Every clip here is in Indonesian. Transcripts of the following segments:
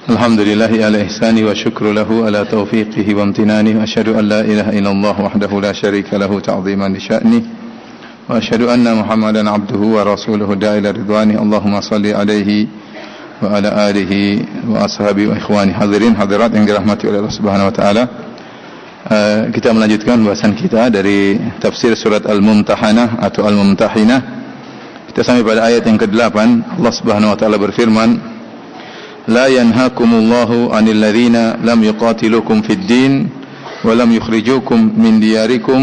Alhamdulillahi ala ihsani wa syukru lahu ala taufiqihi wa amtinani wa asyhadu an la ilaha illallah wahdahu la syarika lahu ta'ziman li sya'ni wa asyhadu anna Muhammadan abduhu wa rasuluhu da'ila ridwani. Allahumma salli alaihi wa ala alihi wa ashabihi wa ikhwani. Hadirin hadirat yang dirahmati oleh Allah Subhanahu wa taala. Kita melanjutkan bahasan kita dari tafsir surat Al-Mumtahanah atau Al-Mumtahinah. Kita sampai pada ayat yang ke-8. Allah Subhanahu wa taala berfirman, لا ينهاكم الله عن الذين لم يقاتلوكم في الدين ولم يخرجوكم من دياركم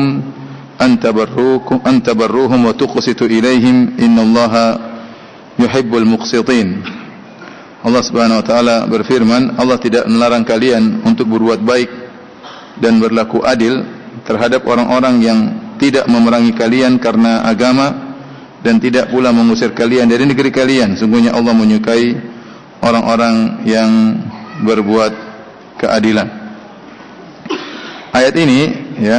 أن تبروهم وتقسطوا إليهم إن الله يحب المقسطين. Allah Subhanahu wa taala berfirman, Allah tidak melarang kalian untuk berbuat baik dan berlaku adil terhadap orang-orang yang tidak memerangi kalian karena agama dan tidak pula mengusir kalian dari negeri kalian. Sungguhnya Allah menyukai orang-orang yang berbuat keadilan. Ayat ini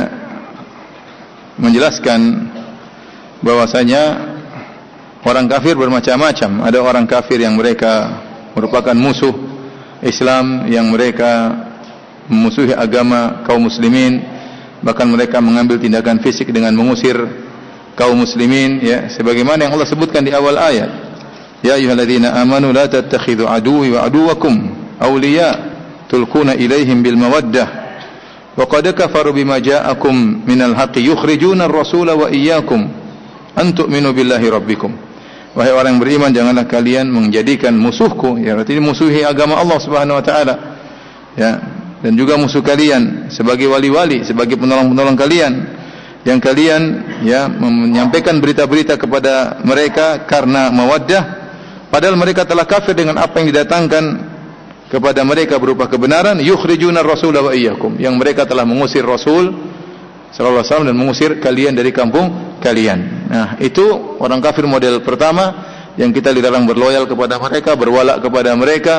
menjelaskan bahwasanya orang kafir bermacam-macam. Ada orang kafir yang mereka merupakan musuh Islam, yang mereka memusuhi agama kaum muslimin, bahkan mereka mengambil tindakan fisik dengan mengusir kaum muslimin, sebagaimana yang Allah sebutkan di awal ayat. Ya ayyuhalladzina amanu la tattakhidhu aduwwi wa aduwwakum awliya tulquna ilaihim bil mawaddah wa qad kafaru bima ja'akum minal haqqi yukhrijuna ar-rasula wa iyyakum an tu'minu billahi rabbikum. Wahai orang yang beriman, janganlah kalian menjadikan musuhku, artinya musuhi agama Allah Subhanahu wa taala, dan juga musuh kalian sebagai wali-wali, sebagai penolong-penolong kalian, yang kalian menyampaikan berita-berita kepada mereka karena mawaddah, padahal mereka telah kafir dengan apa yang didatangkan kepada mereka berupa kebenaran. Yukhrijuna ar-rasula wa iyyakum, yang mereka telah mengusir Rasul sallallahu alaihi wasallam dan mengusir kalian dari kampung kalian. Nah, itu orang kafir model pertama yang kita dilarang berloyal kepada mereka, berwala kepada mereka,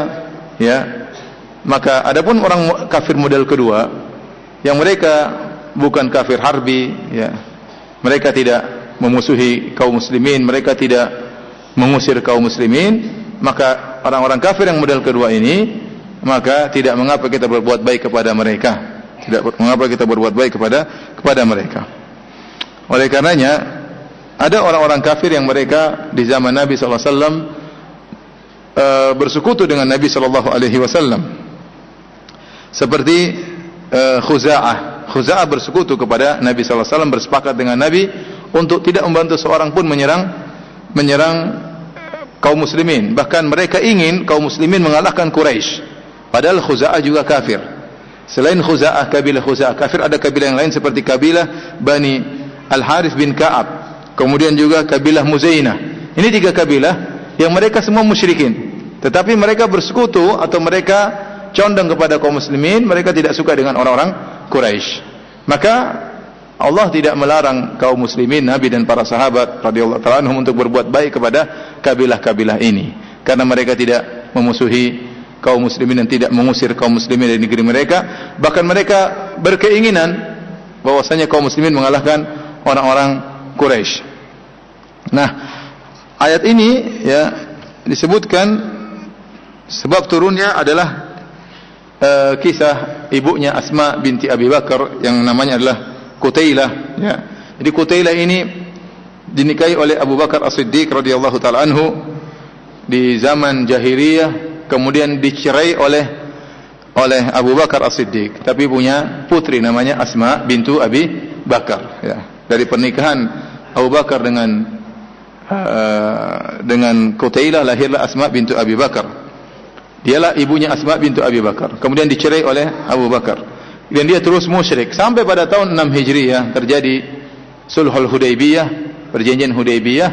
Maka adapun orang kafir model kedua, yang mereka bukan kafir harbi, mereka tidak memusuhi kaum muslimin, mereka tidak mengusir kaum muslimin, maka orang-orang kafir yang model kedua ini, maka tidak mengapa kita berbuat baik kepada mereka, tidak mengapa kita berbuat baik kepada mereka. Oleh karenanya, ada orang-orang kafir yang mereka di zaman Nabi sallallahu alaihi wasallam bersekutu dengan Nabi sallallahu alaihi wasallam, seperti Khuza'ah. Khuza'ah bersekutu kepada Nabi sallallahu alaihi wasallam, bersepakat dengan Nabi untuk tidak membantu seorang pun menyerang kaum muslimin. Bahkan mereka ingin kaum muslimin mengalahkan Quraisy. Padahal Khuza'ah juga kafir. Selain Khuza'ah, kabilah Khuza'ah kafir, ada kabilah yang lain seperti kabilah Bani Al-Harith bin Ka'ab, kemudian juga kabilah Muzainah. Ini 3 kabilah yang mereka semua musyrikin, tetapi mereka bersekutu atau mereka condong kepada kaum muslimin, mereka tidak suka dengan orang-orang Quraisy. Maka Allah tidak melarang kaum muslimin, Nabi dan para sahabat radhiyallahu ta'ala anhum untuk berbuat baik kepada kabilah-kabilah ini, karena mereka tidak memusuhi kaum muslimin dan tidak mengusir kaum muslimin dari negeri mereka. Bahkan mereka berkeinginan bahwasanya kaum muslimin mengalahkan orang-orang Quraisy. Nah, ayat ini disebutkan sebab turunnya adalah kisah ibunya Asma binti Abi Bakar yang namanya adalah Qutailah. Jadi Qutailah ini dinikahi oleh Abu Bakar As-Siddiq radhiyallahu taala anhu di zaman jahiliyah, kemudian dicerai oleh Abu Bakar As-Siddiq, tapi punya putri namanya Asma bintu Abi Bakar. Dari pernikahan Abu Bakar dengan Qutailah lahirlah Asma bintu Abi Bakar. Dialah ibunya Asma bintu Abi Bakar. Kemudian dicerai oleh Abu Bakar. Dan dia terus musyrik sampai pada tahun 6 Hijriah terjadi Sulhul Hudaybiyah, perjanjian Hudaybiyah.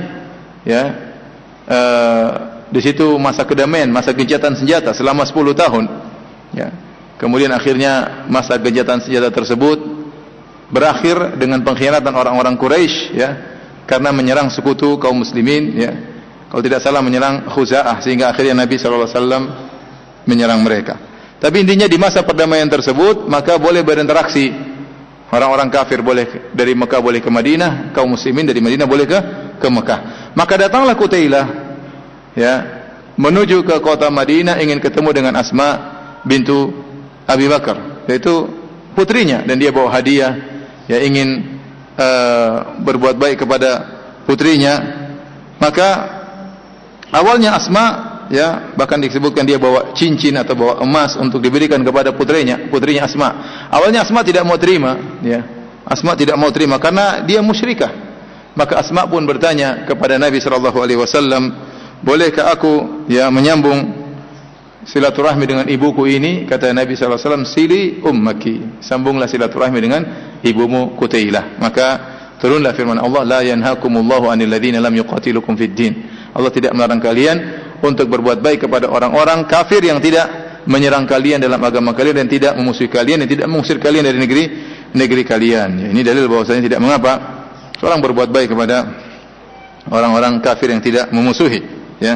Di situ masa kedamaian, masa gencatan senjata selama 10 tahun. Kemudian akhirnya masa gencatan senjata tersebut berakhir dengan pengkhianatan orang-orang Quraisy, karena menyerang sekutu kaum muslimin, kalau tidak salah menyerang Khuza'ah, sehingga akhirnya Nabi sallallahu alaihi wasallam menyerang mereka. Tapi intinya di masa perdamaian tersebut, maka boleh berinteraksi. Orang-orang kafir boleh dari Mekah boleh ke Madinah, kaum muslimin dari Madinah boleh ke Mekah. Maka datanglah Qutailah menuju ke kota Madinah ingin ketemu dengan Asma bintu Abi Bakar, yaitu putrinya, dan dia bawa hadiah, ya ingin berbuat baik kepada putrinya. Maka awalnya Asma, ya bahkan disebutkan dia bawa cincin atau bawa emas untuk diberikan kepada putrinya Asma. Awalnya Asma tidak mau terima, ya. Asma tidak mau terima karena dia musyrikah. Maka Asma pun bertanya kepada Nabi sallallahu alaihi wasallam, "Bolehkah aku ya menyambung silaturahmi dengan ibuku ini?" Kata Nabi sallallahu alaihi wasallam, "Sili ummaki." Sambunglah silaturahmi dengan ibumu Qutailah. Maka turunlah firman Allah, "La yanhakumullahu 'anil ladzina lam yuqatilukum fid din." Allah tidak melarang kalian untuk berbuat baik kepada orang-orang kafir yang tidak menyerang kalian dalam agama kalian dan tidak memusuhi kalian dan tidak mengusir kalian dari negeri kalian. Ya, ini dalil bahwasanya tidak mengapa seorang berbuat baik kepada orang-orang kafir yang tidak memusuhi, ya.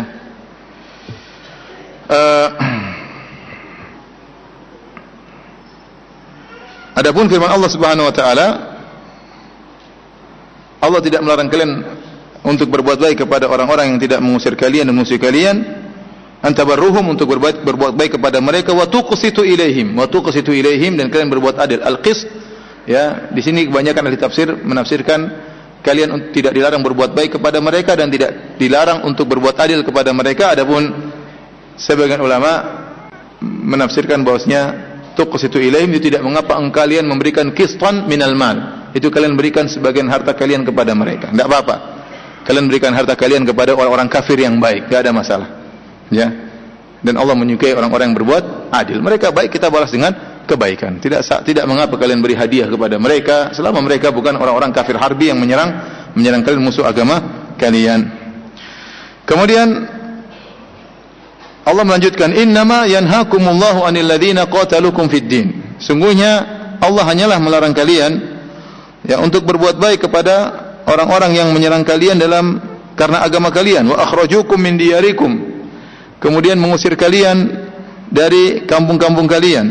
Adapun firman Allah Subhanahu wa taala, Allah tidak melarang kalian untuk berbuat baik kepada orang-orang yang tidak mengusir kalian dan memusuhi kalian, antabarruhum, untuk berbuat baik kepada mereka, wa tuqsitu ilaihim dan kalian berbuat adil. Al-qist, ya, di sini kebanyakan ahli tafsir menafsirkan kalian tidak dilarang berbuat baik kepada mereka dan tidak dilarang untuk berbuat adil kepada mereka. Adapun sebagian ulama menafsirkan bahwasanya tuqsitu ilaihim itu tidak mengapa kalian memberikan qistan minal mal, itu kalian berikan sebagian harta kalian kepada mereka, tidak apa-apa. Kalian berikan harta kalian kepada orang-orang kafir yang baik, tidak ada masalah, ya. Dan Allah menyukai orang-orang yang berbuat adil. Mereka baik, kita balas dengan kebaikan. Tidak mengapa kalian beri hadiah kepada mereka selama mereka bukan orang-orang kafir harbi yang menyerang kalian, musuh agama kalian. Kemudian Allah melanjutkan, "Innama yanhakumullahu 'anil ladzina qatalukum fid din." Sungguhnya Allah hanyalah melarang kalian, ya, untuk berbuat baik kepada orang-orang yang menyerang kalian karena agama kalian, wa akhrajukum min diyarikum, kemudian mengusir kalian dari kampung-kampung kalian.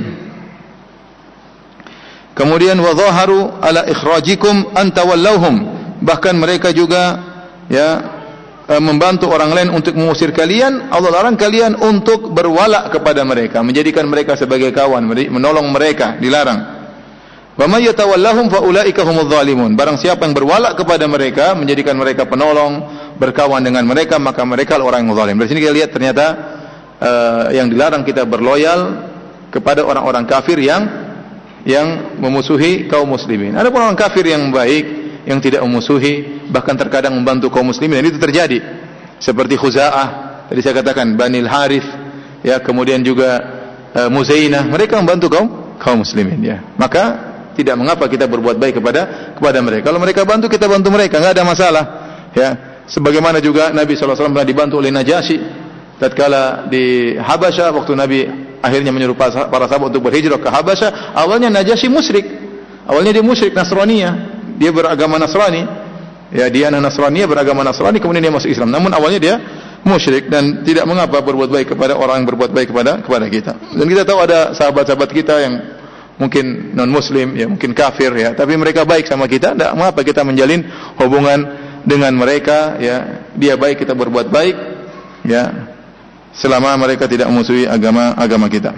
Kemudian wa dhaharu ala ikhrajikum an tawallawhum, bahkan mereka juga, ya, membantu orang lain untuk mengusir kalian. Allah larang kalian untuk berwala kepada mereka, menjadikan mereka sebagai kawan, menolong mereka, dilarang. Wa may yatawallahum fa ulaika humudz zalimun. Barang siapa yang berwala kepada mereka, menjadikan mereka penolong, berkawan dengan mereka, maka mereka orang yang zalim. Dari sini kita lihat ternyata yang dilarang kita berloyal kepada orang-orang kafir yang memusuhi kaum muslimin. Ada pun orang kafir yang baik, yang tidak memusuhi, bahkan terkadang membantu kaum muslimin, dan itu terjadi. Seperti Khuza'ah, tadi saya katakan, Banil Harith, ya, kemudian juga Muzainah, mereka membantu kaum muslimin, ya. Maka tidak mengapa kita berbuat baik kepada mereka. Kalau mereka bantu, kita bantu mereka, enggak ada masalah, ya. Sebagaimana juga Nabi sallallahu alaihi wasallam pernah dibantu oleh Najasyi tatkala di Habasyah, waktu Nabi akhirnya menyuruh para sahabat untuk berhijrah ke Habasyah. Awalnya Najasyi musyrik. Awalnya dia musyrik Nasraniyah. Dia beragama Nasrani. Ya, dia anak Nasraniyah, beragama Nasrani, kemudian dia masuk Islam. Namun awalnya dia musyrik, dan tidak mengapa berbuat baik kepada orang yang berbuat baik kepada kita. Dan kita tahu ada sahabat-sahabat kita yang mungkin non muslim, ya, mungkin kafir, ya, tapi mereka baik sama kita, tidak mengapa kita menjalin hubungan dengan mereka, ya. Dia baik, kita berbuat baik, ya, selama mereka tidak memusuhi agama kita.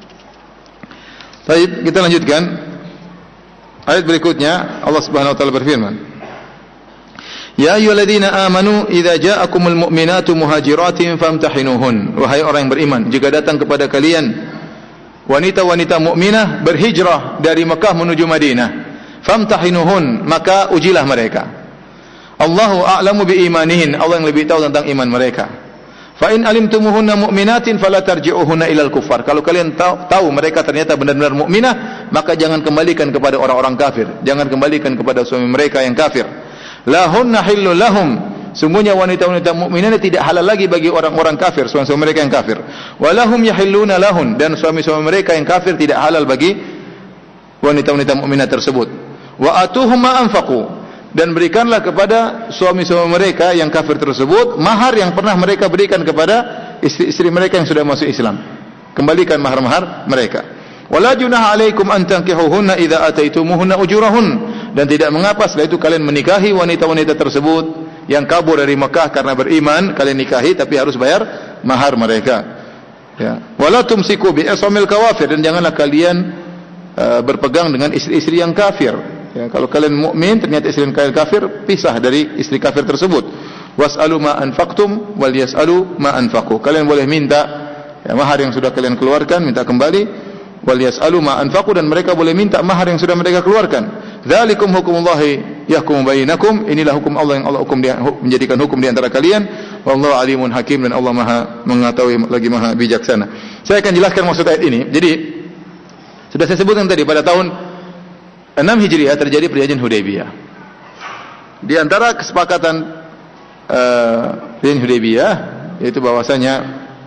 Baik, kita lanjutkan ayat berikutnya. Allah Subhanahu wa taala berfirman, "Ya ayyuhalladzina amanu idza ja'akumul mu'minatu muhajiratin famtahinuhun." Wahai orang yang beriman, jika datang kepada kalian wanita-wanita mukminah berhijrah dari Mekah menuju Madinah, famtahinuhun, maka ujilah mereka. Allahu a'lamu biimanihin, Allah yang lebih tahu tentang iman mereka. Fa in alimtumuhunna mu'minatin fala tarji'uhunna ilal kuffar. Kalau kalian tahu mereka ternyata benar-benar mukminah, maka jangan kembalikan kepada orang-orang kafir, jangan kembalikan kepada suami mereka yang kafir. Lahunna hillul lahum, sungguhnya wanita-wanita mukminah tidak halal lagi bagi orang-orang kafir, suami-suami mereka yang kafir. Walahum yahilluna lahun, dan suami-suami mereka yang kafir tidak halal bagi wanita-wanita mukminah tersebut. Wa atuhum ma anfaqu, dan berikanlah kepada suami-suami mereka yang kafir tersebut mahar yang pernah mereka berikan kepada istri-istri mereka yang sudah masuk Islam. Kembalikan mahar-mahar mereka. Wala junaha alaikum an tankihuhunna idza ataitumuhunna ujurahun, dan tidak mengapa setelah itu kalian menikahi wanita-wanita tersebut yang kabur dari Mekah karena beriman, kalian nikahi tapi harus bayar mahar mereka. Ya. Wala tumsiku bi asamil kawafir, dan janganlah kalian berpegang dengan istri-istri yang kafir. Ya, kalau kalian mukmin ternyata istri kalian kafir, pisah dari istri kafir tersebut. Was'alu ma anfaqtum wal yas'alu ma anfaqu. Kalian boleh minta ya, mahar yang sudah kalian keluarkan, minta kembali. Wal yas'alu ma anfaqu, dan mereka boleh minta mahar yang sudah mereka keluarkan. Dzalikum hukmullahi yahkumu bainakum. Inilah hukum Allah yang Allah menjadikan hukum di antara kalian. Wallahu alimun hakim, dan Allah Maha mengetahui lagi Maha bijaksana. Saya akan jelaskan maksud ayat ini. Jadi sudah saya sebutkan tadi, pada tahun 6 Hijriah terjadi perjanjian Hudaybiyah. Di antara kesepakatan perjanjian Hudaybiyah yaitu bahwasanya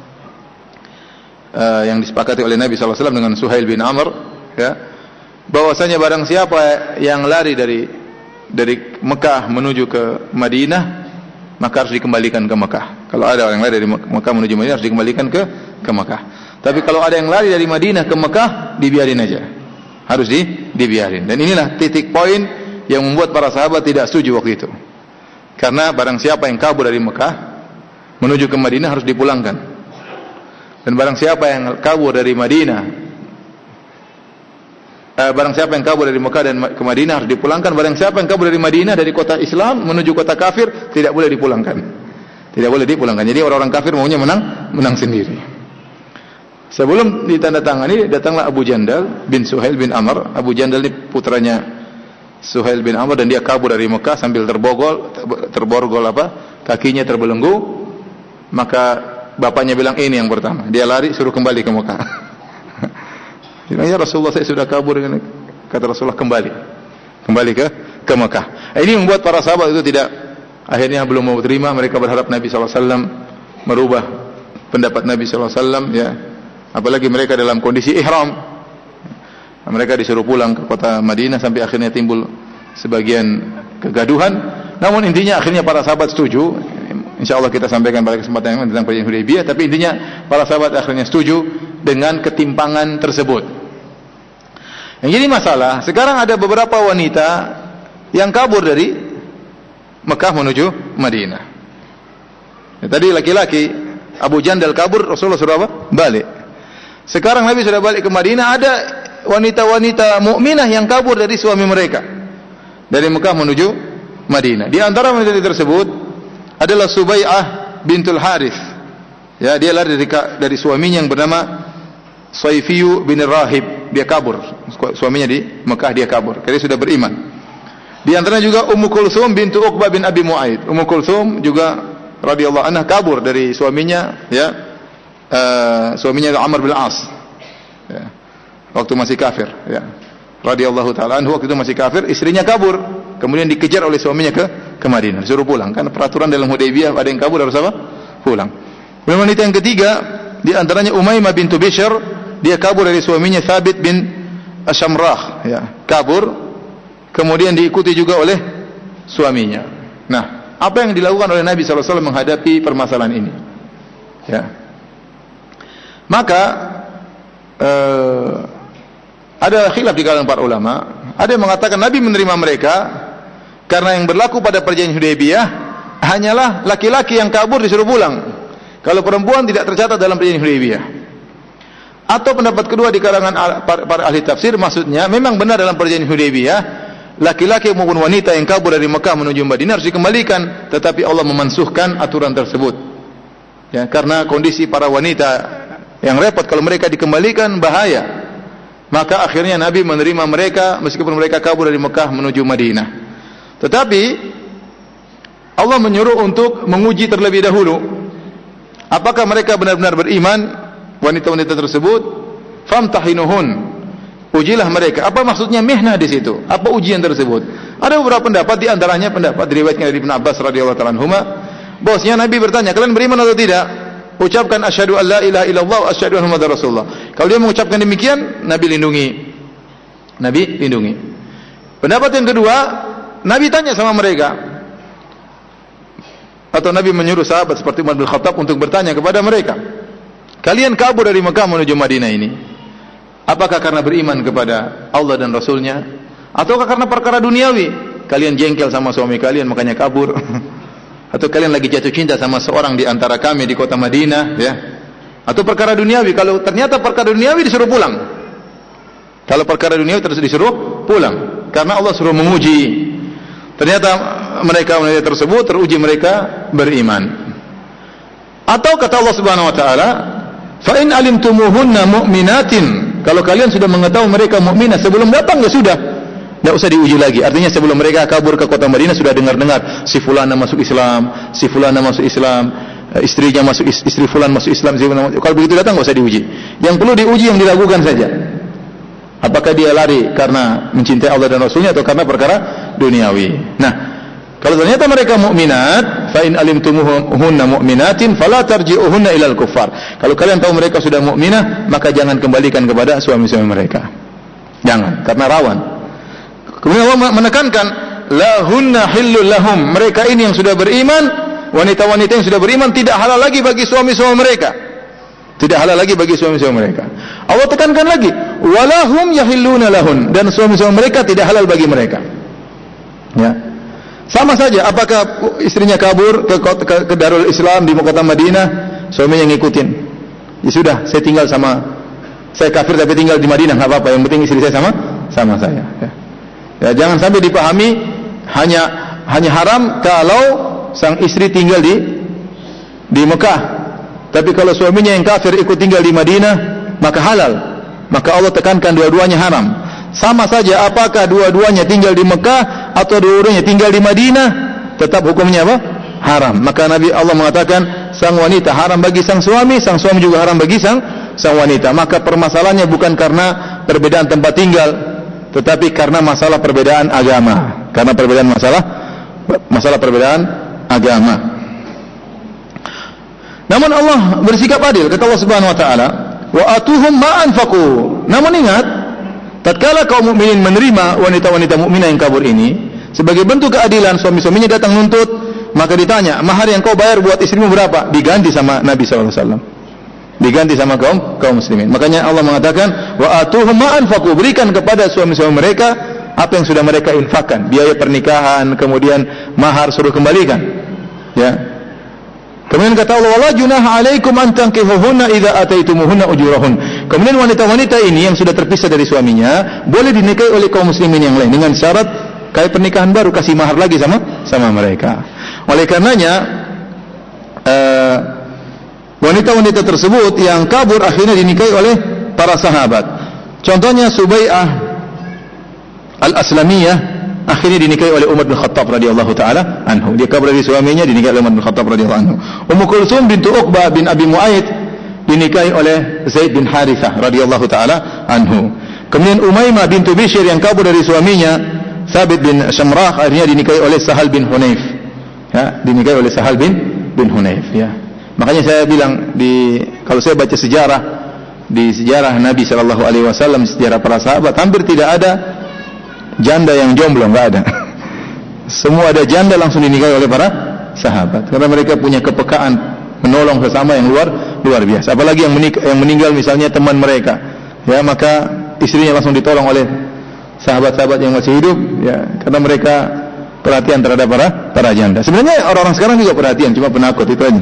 yang disepakati oleh Nabi SAW dengan Suhail bin Amr, ya, bahwasanya barang siapa yang lari dari Mekah menuju ke Madinah, maka harus dikembalikan ke Mekah. Kalau ada orang yang lari dari Mekah menuju Madinah, harus dikembalikan ke Mekah. Tapi kalau ada yang lari dari Madinah ke Mekah, dibiarin aja. Harus dibiarin. Dan inilah titik poin yang membuat para sahabat tidak setuju waktu itu. Karena barang siapa yang kabur dari Mekah menuju ke Madinah harus dipulangkan. Dan barang siapa yang kabur dari Madinah, barang siapa yang kabur dari Mekah dan ke Madinah harus dipulangkan. Barang siapa yang kabur dari Madinah, dari kota Islam menuju kota kafir, tidak boleh dipulangkan. Tidak boleh dipulangkan. Jadi orang-orang kafir maunya menang sendiri. Sebelum ditandatangani, datanglah Abu Jandal bin Suhail bin Amr. Abu Jandal ini putranya Suhail bin Amr, dan dia kabur dari Mekah sambil terborgol kakinya terbelenggu. Maka bapaknya bilang, ini yang pertama. Dia lari, suruh kembali ke Mekah. Ya Rasulullah, saya sudah kabur. Kata Rasulullah, kembali ke Mekah. Ini membuat para sahabat itu akhirnya belum mau terima. Mereka berharap Nabi SAW merubah pendapat Nabi SAW, ya. Apalagi mereka dalam kondisi ihram. Mereka disuruh pulang ke kota Madinah, sampai akhirnya timbul sebagian kegaduhan. Namun intinya akhirnya para sahabat setuju. InsyaAllah kita sampaikan pada kesempatan yang lain tentang perjanjian Hudaybiyah. Tapi intinya para sahabat akhirnya setuju dengan ketimpangan tersebut. Yang jadi masalah, sekarang ada beberapa wanita yang kabur dari Mekah menuju Madinah. Ya, tadi laki-laki Abu Jandal kabur, Rasulullah suruh apa? Balik. Sekarang Nabi sudah balik ke Madinah, ada wanita-wanita mukminah yang kabur dari suami mereka dari Mekah menuju Madinah. Di antara wanita tersebut adalah Subai'ah bintul Harith. Ya, dia lari dari suaminya yang bernama Saifiyu bin Rahib. Dia kabur. Suaminya di Mekah, dia kabur. Karena sudah beriman. Di antaranya juga Ummu Kulthum bintu Uqbah bin Abi Mu'aid. Ummu Kulthum juga radhiyallahu anha kabur dari suaminya, ya. Suaminya Amr bin As, ya, waktu masih kafir, ya, radhiyallahu taala anhu, waktu itu masih kafir, istrinya kabur, kemudian dikejar oleh suaminya ke Madinah, disuruh pulang. Kan peraturan dalam Hudaybiyah, ada yang kabur harus apa? Pulang. Kemudian wanita yang ketiga, di antaranya Umaymah bintu Bishr, dia kabur dari suaminya Thabit bin Asyamrah, ya, kabur, kemudian diikuti juga oleh suaminya. Nah, apa yang dilakukan oleh Nabi SAW menghadapi permasalahan ini? Ya. Maka ada khilaf di kalangan para ulama. Ada yang mengatakan Nabi menerima mereka karena yang berlaku pada perjanjian Hudaybiyah hanyalah laki-laki yang kabur disuruh pulang. Kalau perempuan tidak tercatat dalam perjanjian Hudaybiyah. Atau pendapat kedua di kalangan para ahli tafsir, maksudnya memang benar dalam perjanjian Hudaybiyah laki-laki maupun wanita yang kabur dari Mekah menuju Madinah harus dikembalikan, tetapi Allah memansuhkan aturan tersebut. Ya, karena kondisi para wanita yang repot, kalau mereka dikembalikan bahaya. Maka akhirnya Nabi menerima mereka meskipun mereka kabur dari Mekah menuju Madinah. Tetapi Allah menyuruh untuk menguji terlebih dahulu apakah mereka benar-benar beriman, wanita-wanita tersebut. Famtahinuhun, ujilah mereka. Apa maksudnya mihnah di situ? Apa ujian tersebut? Ada beberapa pendapat, di antaranya pendapat diriwayatkan dari Ibnu Abbas radhiyallahu ta'ala anhuma, bahwasanya Nabi bertanya, kalian beriman atau tidak? Ucapkan asyhadu an la ilaha illallah wa asyhadu anna muhammadar rasulullah. Kalau dia mengucapkan demikian, Nabi lindungi. Pendapat yang kedua, Nabi tanya sama mereka, atau Nabi menyuruh sahabat seperti Umar bin Khattab untuk bertanya kepada mereka, kalian kabur dari Mekah menuju Madinah ini, apakah karena beriman kepada Allah dan Rasulnya, ataukah karena perkara duniawi? Kalian jengkel sama suami kalian makanya kabur. atau kalian lagi jatuh cinta sama seorang di antara kami di kota Madinah, ya. Atau perkara duniawi, kalau ternyata perkara duniawi disuruh pulang. Kalau perkara duniawi disuruh pulang, karena Allah suruh menguji. Ternyata mereka tersebut teruji mereka beriman. Atau kata Allah Subhanahu wa taala, "Fa in alimtumuhunna mu'minatin." Kalau kalian sudah mengetahui mereka mukminah sebelum datang, ya sudah. Tidak usah diuji lagi. Artinya sebelum mereka kabur ke kota Madinah sudah dengar-dengar si fulana masuk Islam, si fulana masuk Islam, istrinya masuk, istri fulan masuk Islam. Kalau begitu datang tidak usah diuji. Yang perlu diuji yang diragukan saja. Apakah dia lari karena mencintai Allah dan Rasulnya atau karena perkara duniawi. Nah, kalau ternyata mereka mukminat, fa in alimtumuhunna mu'minatin fala tarji'uhunna ilal kuffar. Kalau kalian tahu mereka sudah mukminah, maka jangan kembalikan kepada suami-suami mereka. Jangan, karena rawan. Kemudian Allah menekankan lahunna hillul lahum. Mereka ini yang sudah beriman, wanita-wanita yang sudah beriman tidak halal lagi bagi suami-suami mereka. Tidak halal lagi bagi suami-suami mereka. Allah tekankan lagi, walahum yahilluna lahun, dan suami-suami mereka tidak halal bagi mereka. Ya. Sama saja, apakah istrinya kabur ke Darul Islam di kota Madinah, suaminya ngikutin. Ya sudah, saya kafir tapi tinggal di Madinah, enggak apa-apa, yang penting istri saya sama saya. Ya, jangan sampai dipahami hanya haram kalau sang istri tinggal di Mekah. Tapi kalau suaminya yang kafir ikut tinggal di Madinah, maka halal. Maka Allah tekankan dua-duanya haram. Sama saja apakah dua-duanya tinggal di Mekah atau dua-duanya tinggal di Madinah, tetap hukumnya apa? Haram. Maka Nabi Allah mengatakan sang wanita haram bagi sang suami juga haram bagi sang wanita. Maka permasalahannya bukan karena perbedaan tempat tinggal, tetapi karena masalah perbedaan agama. Karena perbedaan masalah perbedaan agama. Namun Allah bersikap adil. Kata Allah Subhanahu wa taala, "Wa atuhum ma anfaqu." Namun ingat, tatkala kaum mukminin menerima wanita-wanita mukminah yang kabur ini, sebagai bentuk keadilan, suami-suaminya datang nuntut, maka ditanya, "Mahar yang kau bayar buat istrimu berapa?" Diganti sama Nabi sallallahu alaihi wasallam. Diganti sama kaum muslimin. Makanya Allah mengatakan, "Wa atuhum ma anfaqu." Berikan kepada suami-suami mereka apa yang sudah mereka infakkan, biaya pernikahan, kemudian mahar suruh kembalikan. Ya. Kemudian kata Allah, "Wala junaha 'alaikum an tankihuhunna idza ataitumuhunna ujurahun." Kemudian wanita-wanita ini yang sudah terpisah dari suaminya boleh dinikahi oleh kaum muslimin yang lain dengan syarat kayak pernikahan baru, kasih mahar lagi sama mereka. Oleh karenanya wanita-wanita tersebut yang kabur akhirnya dinikahi oleh para sahabat. Contohnya Subai'ah Al-Aslamiyah akhirnya dinikahi oleh Umar bin Khattab radhiyallahu taala anhu. Dia kabur dari suaminya, dinikahi oleh Umar bin Khattab radhiyallahu anhu. Ummu Kulsum bintu Uqbah bin Abi Mu'aid dinikahi oleh Zaid bin Harithah radhiyallahu taala anhu. Kemudian Umaymah bintu Bishr yang kabur dari suaminya Thabit bin Shamrah akhirnya dinikahi oleh Sahal bin Hunayf. Ya, dinikahi oleh Sahal bin Hunayf, ya. Makanya saya bilang kalau saya baca di sejarah Nabi sallallahu alaihi wasallam, sejarah para sahabat, hampir tidak ada janda yang jomblo, enggak ada. Semua ada janda langsung dinikahi oleh para sahabat karena mereka punya kepekaan menolong sesama yang luar biasa. Apalagi yang meninggal misalnya teman mereka, ya, maka istrinya langsung ditolong oleh sahabat-sahabat yang masih hidup, ya, karena mereka perhatian terhadap para janda. Sebenarnya orang-orang sekarang juga perhatian, cuma penakut itu aja.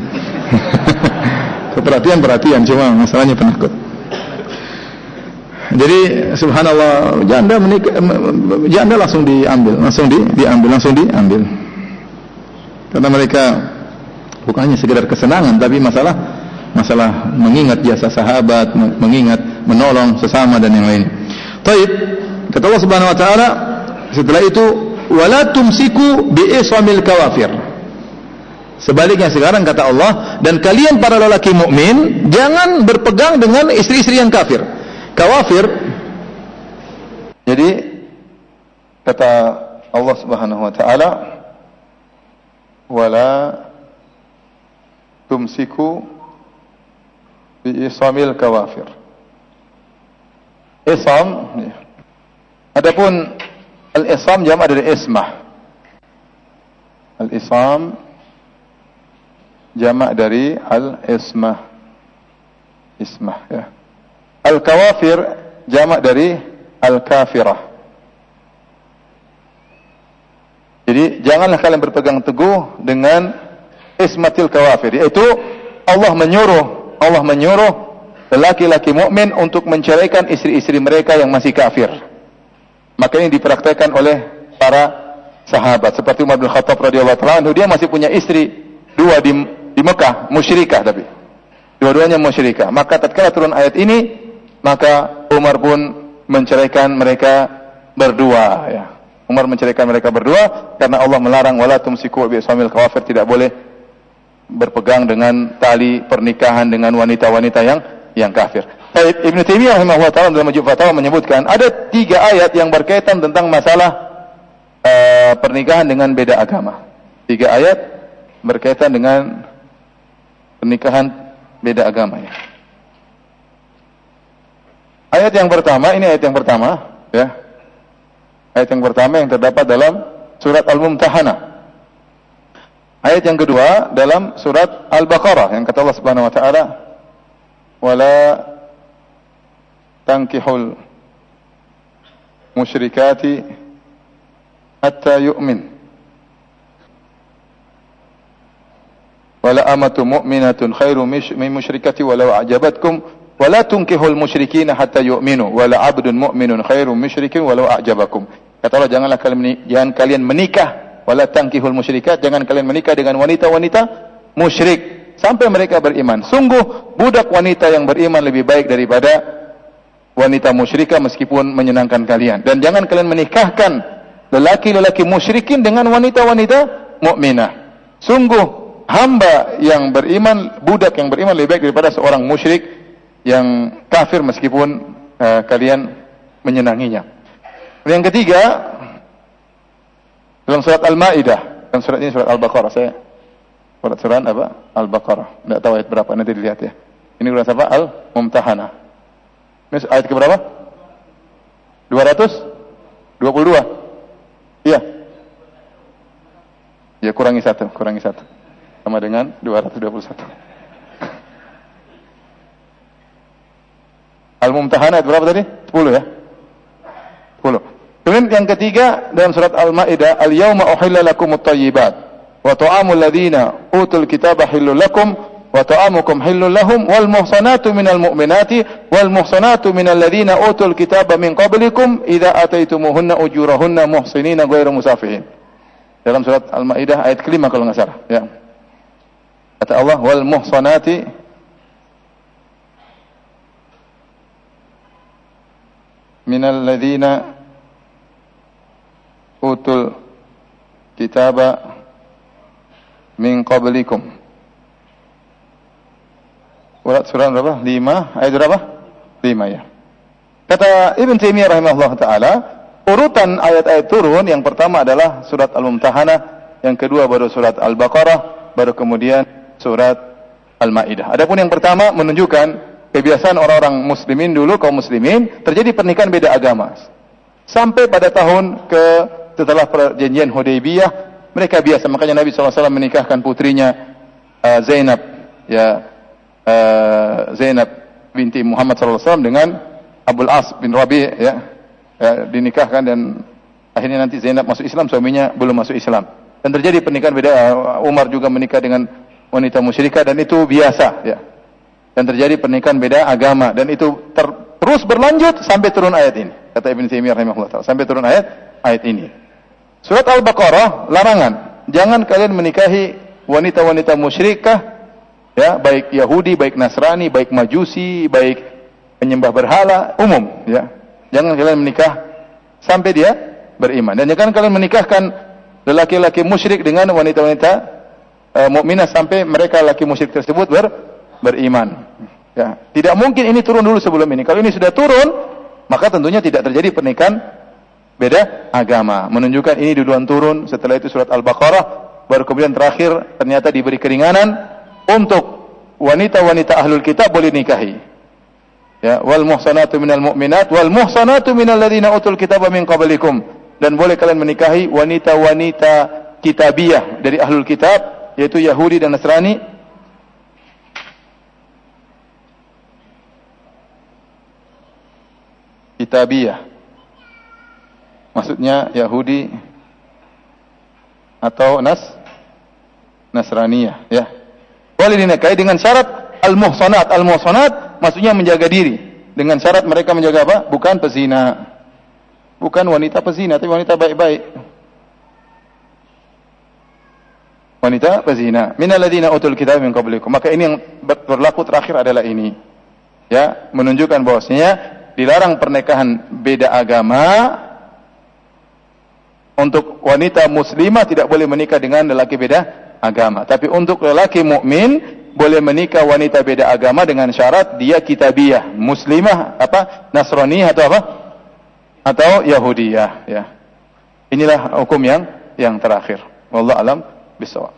Perhatian cuma masalahnya penakut. Jadi subhanallah, janda langsung diambil. Karena mereka bukannya sekedar kesenangan, tapi masalah mengingat jasa sahabat, mengingat menolong sesama dan yang lain. Taib, kata Allah Subhanahu wa taala setelah itu, wala tumsiku bi'isamil kawafir. Sebaliknya sekarang kata Allah, dan kalian para lelaki mukmin jangan berpegang dengan istri-istri yang kafir. Kawafir. Jadi kata Allah Subhanahu wa taala, wala tumsiku bi'isamil kawafir. Isam, adapun al-isam jamak dari ismah. Al-isam jamak dari al-ismah. Ismah, ya. Al-kawafir jamak dari al-kafirah. Jadi janganlah kalian berpegang teguh dengan ismatil kawafir, yaitu Allah menyuruh lelaki-laki mukmin untuk menceraikan istri-istri mereka yang masih kafir. Maka ini dipraktekkan oleh para sahabat seperti Umar bin Khattab radhiyallahu taala anhu, dia masih punya istri dua di Mekah, musyrikah, tapi dua-duanya musyrikah. Maka tatkala turun ayat ini, maka Umar pun menceraikan mereka berdua, ya. Umar menceraikan mereka berdua karena Allah melarang wala tumsiku bi ismil kawafir, tidak boleh berpegang dengan tali pernikahan dengan wanita-wanita yang kafir. Baik, Ibnu Taimiyah rahimahullah taala dalam Majmu' Fatawa menyebutkan ada 3 ayat yang berkaitan tentang masalah pernikahan dengan beda agama. 3 ayat berkaitan dengan pernikahan beda agama, ya. Ayat yang pertama, ini ayat yang pertama, ya. Ayat yang pertama yang terdapat dalam surat Al-Mumtahanah. Ayat yang kedua dalam surat Al-Baqarah yang kata Allah Subhanahu wa taala, "Wala tankihul musyrikati hatta yu'min. Wala amatu mu'minatun khairum min musyrikati walau a'jabatkum wala tunkihul musyrikina hatta yu'minu wala 'abdun mu'minun khairum musyrikin walau a'jabakum." Kata Allah, jangan kalian menikah, wala tankihul musyrikat, jangan kalian menikah dengan wanita-wanita musyrik sampai mereka beriman. Sungguh budak wanita yang beriman lebih baik daripada wanita musyrikah meskipun menyenangkan kalian. Dan jangan kalian menikahkan lelaki-lelaki musyrikin dengan wanita-wanita mukminah. Sungguh hamba yang beriman, budak yang beriman lebih baik daripada seorang musyrik yang kafir meskipun kalian menyenanginya. Yang ketiga dalam surat Al-Maidah, dan surat ini surat Al-Baqarah, surat apa? Al-Baqarah. Enggak tahu ayat berapa, nanti dilihat, ya. Ini surat apa? Al-Mumtahanah. Ini ayat ke berapa? 222. Iya. Ya, kurangi satu. Sama dengan 221. Al-Mumtahanah ayat berapa tadi? 10, ya. 10. Kemudian yang ketiga dalam surat Al-Maidah, "Al-yauma uhilla lakumut thayyibat wa ta'amul ladzina utul kitaba hillul lakum wa ta'amukum hillul lahum wal muhsanatu minal mu'minati wal muhsanatu minal ladzina utul kitaba min qablikum idza ataitumuhunna ujurahunna muhsinina ghairu musafihin." Dalam surat Al-Maidah ayat kelima kalau enggak salah, ya. Kata Allah, "Wal muhsanati minal ladzina utul kitaba min qablikum." Surah berapa? 5, ayat berapa? 5, ya. Kata Ibn Taimiyah rahimahullah taala, urutan ayat-ayat turun yang pertama adalah surat Al-Mumtahanah, yang kedua baru surat Al-Baqarah, baru kemudian surat Al-Maidah. Adapun yang pertama menunjukkan kebiasaan orang-orang muslimin dulu, kaum muslimin, terjadi pernikahan beda agama. Sampai pada tahun setelah perjanjian Hudaybiyah, mereka biasa. Makanya Nabi SAW menikahkan putrinya Zainab, ya, Zainab binti Muhammad SAW dengan Abul As bin Rabi', ya, dinikahkan, dan akhirnya nanti Zainab masuk Islam, suaminya belum masuk Islam. Dan terjadi pernikahan beda. Umar juga menikah dengan wanita musyrikah, dan itu biasa, ya. Dan terjadi pernikahan beda agama, dan itu terus berlanjut sampai turun ayat ini. Kata Ibnu Taimiyah rahimahullah taala, sampai turun ayat ini. Surat Al-Baqarah larangan, jangan kalian menikahi wanita-wanita musyrikah, ya, baik Yahudi, baik Nasrani, baik Majusi, baik penyembah berhala, umum, ya. Jangan kalian menikah sampai dia beriman, dan jangan kalian menikahkan lelaki-laki musyrik dengan wanita-wanita mukminah sampai mereka laki musyrik tersebut beriman. Ya, tidak mungkin ini turun dulu sebelum ini. Kalau ini sudah turun, maka tentunya tidak terjadi pernikahan beda agama. Menunjukkan ini duluan turun, setelah itu surat Al-Baqarah, baru kemudian terakhir ternyata diberi keringanan untuk wanita-wanita ahlul kitab boleh nikahi. Ya, wal muhsanatu minal mu'minat wal muhsanatu minal ladzina utul kitaba min qablikum, dan boleh kalian menikahi wanita-wanita kitabiyah dari ahlul kitab, yaitu Yahudi dan Nasrani. Kitabiyah maksudnya Yahudi atau Nasraniyah, ya. Boleh dinikahi dengan syarat al-muhsanat. Al-muhsanat maksudnya menjaga diri. Dengan syarat mereka menjaga apa? Bukan pezina. Bukan wanita pezina, tapi wanita baik-baik. Wanita pezina. Minal ladzina utul kitab min qablikum. Maka ini yang berlaku terakhir adalah ini. Ya, menunjukkan bahwasanya dilarang pernikahan beda agama. Untuk wanita muslimah tidak boleh menikah dengan lelaki beda agama. Tapi untuk lelaki mukmin boleh menikah wanita beda agama dengan syarat dia kitabiyah, muslimah, Nasraniyah atau atau Yahudiyah, ya. Inilah hukum yang terakhir. Wallahu alam bisawab.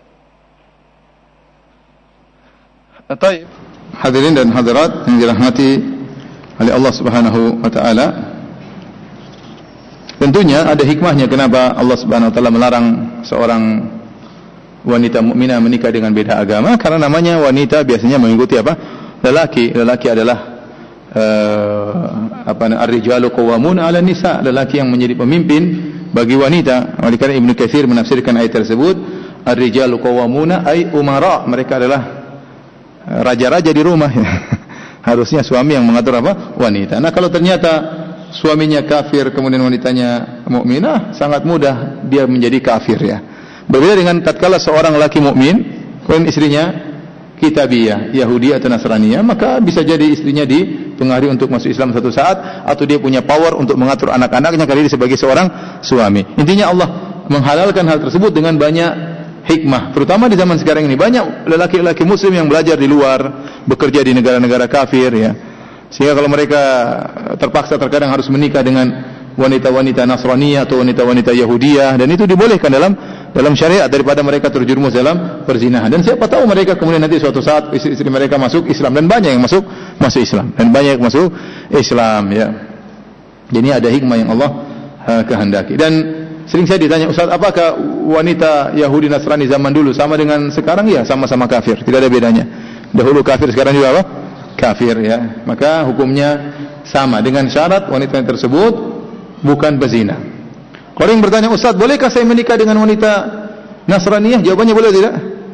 Baik, hadirin dan hadirat yang dirahmati oleh Allah Subhanahu wa taala. Tentunya ada hikmahnya kenapa Allah Subhanahu wa taala melarang seorang wanita mukminah menikah dengan beda agama, karena namanya wanita biasanya mengikuti lelaki. Lelaki adalah ar-rijalu qawwamuna 'ala nisa, lelaki yang menjadi pemimpin bagi wanita. Oleh karena Ibnu Katsir menafsirkan ayat tersebut, ar-rijalu qawwamuna ay umara, mereka adalah raja-raja di rumah. Harusnya suami yang mengatur wanita. Nah, kalau ternyata suaminya kafir kemudian wanitanya mukminah, sangat mudah dia menjadi kafir, ya. Berbeda dengan tatkala seorang laki mukmin kemudian istrinya kitabiyah, Yahudi atau Nasraniyah, maka bisa jadi istrinya dipengaruhi untuk masuk Islam suatu saat, atau dia punya power untuk mengatur anak-anaknya karena dia sebagai seorang suami. Intinya Allah menghalalkan hal tersebut dengan banyak hikmah, terutama di zaman sekarang ini. Banyak lelaki-lelaki muslim yang belajar di luar, bekerja di negara-negara kafir, ya. Sehingga kalau mereka terpaksa terkadang harus menikah dengan wanita-wanita Nasraniyah atau wanita-wanita Yahudiyah, dan itu dibolehkan dalam syariat daripada mereka terjerumus dalam perzinahan. Dan siapa tahu mereka kemudian nanti suatu saat istri-istri mereka masuk Islam, dan banyak yang masuk Islam, dan banyak yang masuk Islam, ya. Jadi ada hikmah yang Allah kehendaki. Dan sering saya ditanya, Ustaz, apakah wanita Yahudi Nasrani zaman dulu sama dengan sekarang? Ya, sama-sama kafir, tidak ada bedanya. Dahulu kafir, sekarang juga kafir, ya. Maka hukumnya sama, dengan syarat wanita tersebut bukan pezina. Kalau yang bertanya, Ustaz, bolehkah saya menikah dengan wanita Nasraniyah? Jawabannya boleh tidak?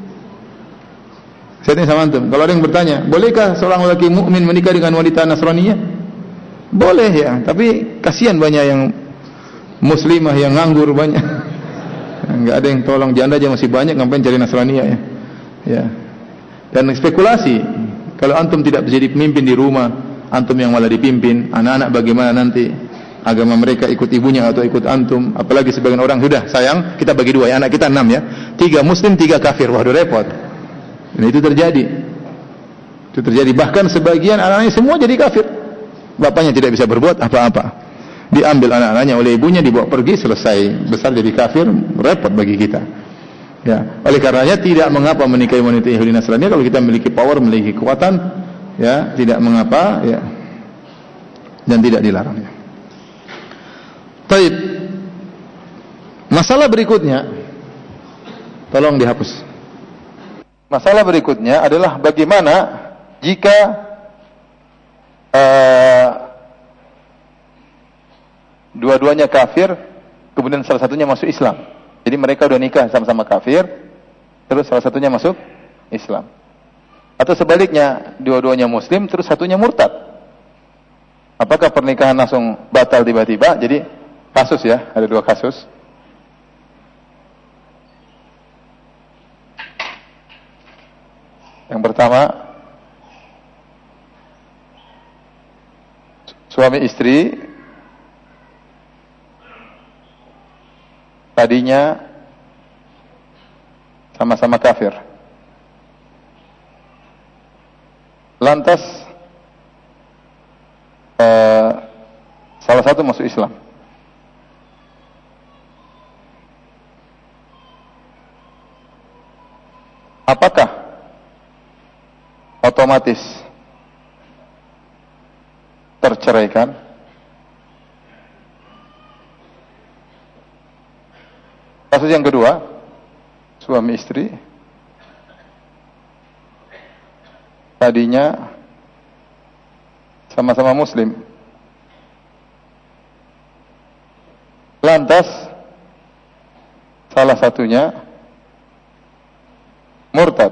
Saya tanya sama antum. Kalau ada yang bertanya, bolehkah seorang lelaki mukmin menikah dengan wanita Nasraniyah? Boleh, ya. Tapi kasihan banyak yang muslimah yang nganggur banyak. Enggak ada yang tolong, janda aja masih banyak, ngapain cari Nasraniyah, ya. Ya. Dan spekulasi. Kalau antum tidak menjadi pemimpin di rumah, antum yang malah dipimpin, anak-anak bagaimana nanti? Agama mereka ikut ibunya atau ikut antum? Apalagi sebagian orang, sudah sayang, kita bagi dua, ya, anak kita 6, ya. 3 muslim, 3 kafir. Waduh, repot. Dan itu terjadi. Bahkan sebagian anak-anaknya semua jadi kafir. Bapaknya tidak bisa berbuat apa-apa. Diambil anak-anaknya oleh ibunya, dibawa pergi, selesai. Besar jadi kafir, repot bagi kita. Ya, oleh karenanya tidak mengapa menikahi wanita Yahudi Nasrani kalau kita memiliki power, memiliki kekuatan, ya, tidak mengapa, ya. Dan tidak dilarang, ya. Baik. Masalah berikutnya, tolong dihapus. Masalah berikutnya adalah bagaimana jika dua-duanya kafir, kemudian salah satunya masuk Islam. Jadi mereka udah nikah sama-sama kafir, terus salah satunya masuk Islam. Atau sebaliknya, dua-duanya muslim, terus satunya murtad. Apakah pernikahan langsung batal tiba-tiba? Jadi kasus, ya, ada 2 kasus. Yang pertama, suami istri tadinya sama-sama kafir. Lantas salah satu masuk Islam. Apakah otomatis terceraikan? Kasus yang kedua, suami istri tadinya sama-sama muslim, lantas salah satunya murtad,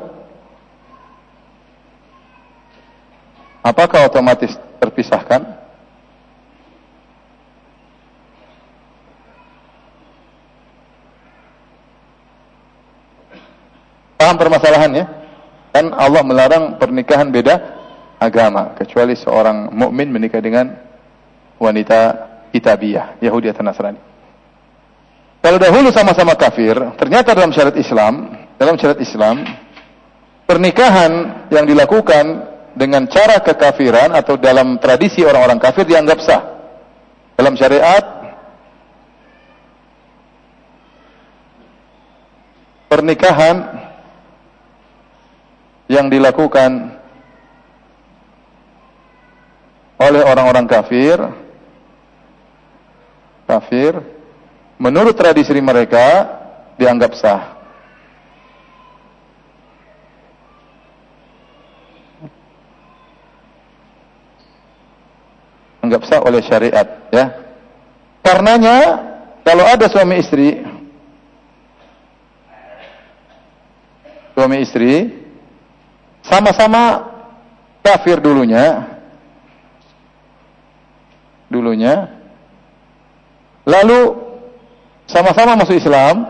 apakah otomatis terpisahkan? Paham permasalahannya? Kan Allah melarang pernikahan beda agama, kecuali seorang mukmin menikah dengan wanita kitabiyah, Yahudi atau Nasrani. Kalau dahulu sama-sama kafir, ternyata dalam syariat Islam, pernikahan yang dilakukan dengan cara kekafiran atau dalam tradisi orang-orang kafir dianggap sah. Dalam syariat, pernikahan yang dilakukan oleh orang-orang kafir menurut tradisi mereka dianggap sah. Anggap sah oleh syariat, ya. Karenanya kalau ada suami istri sama-sama kafir dulunya, lalu sama-sama masuk Islam,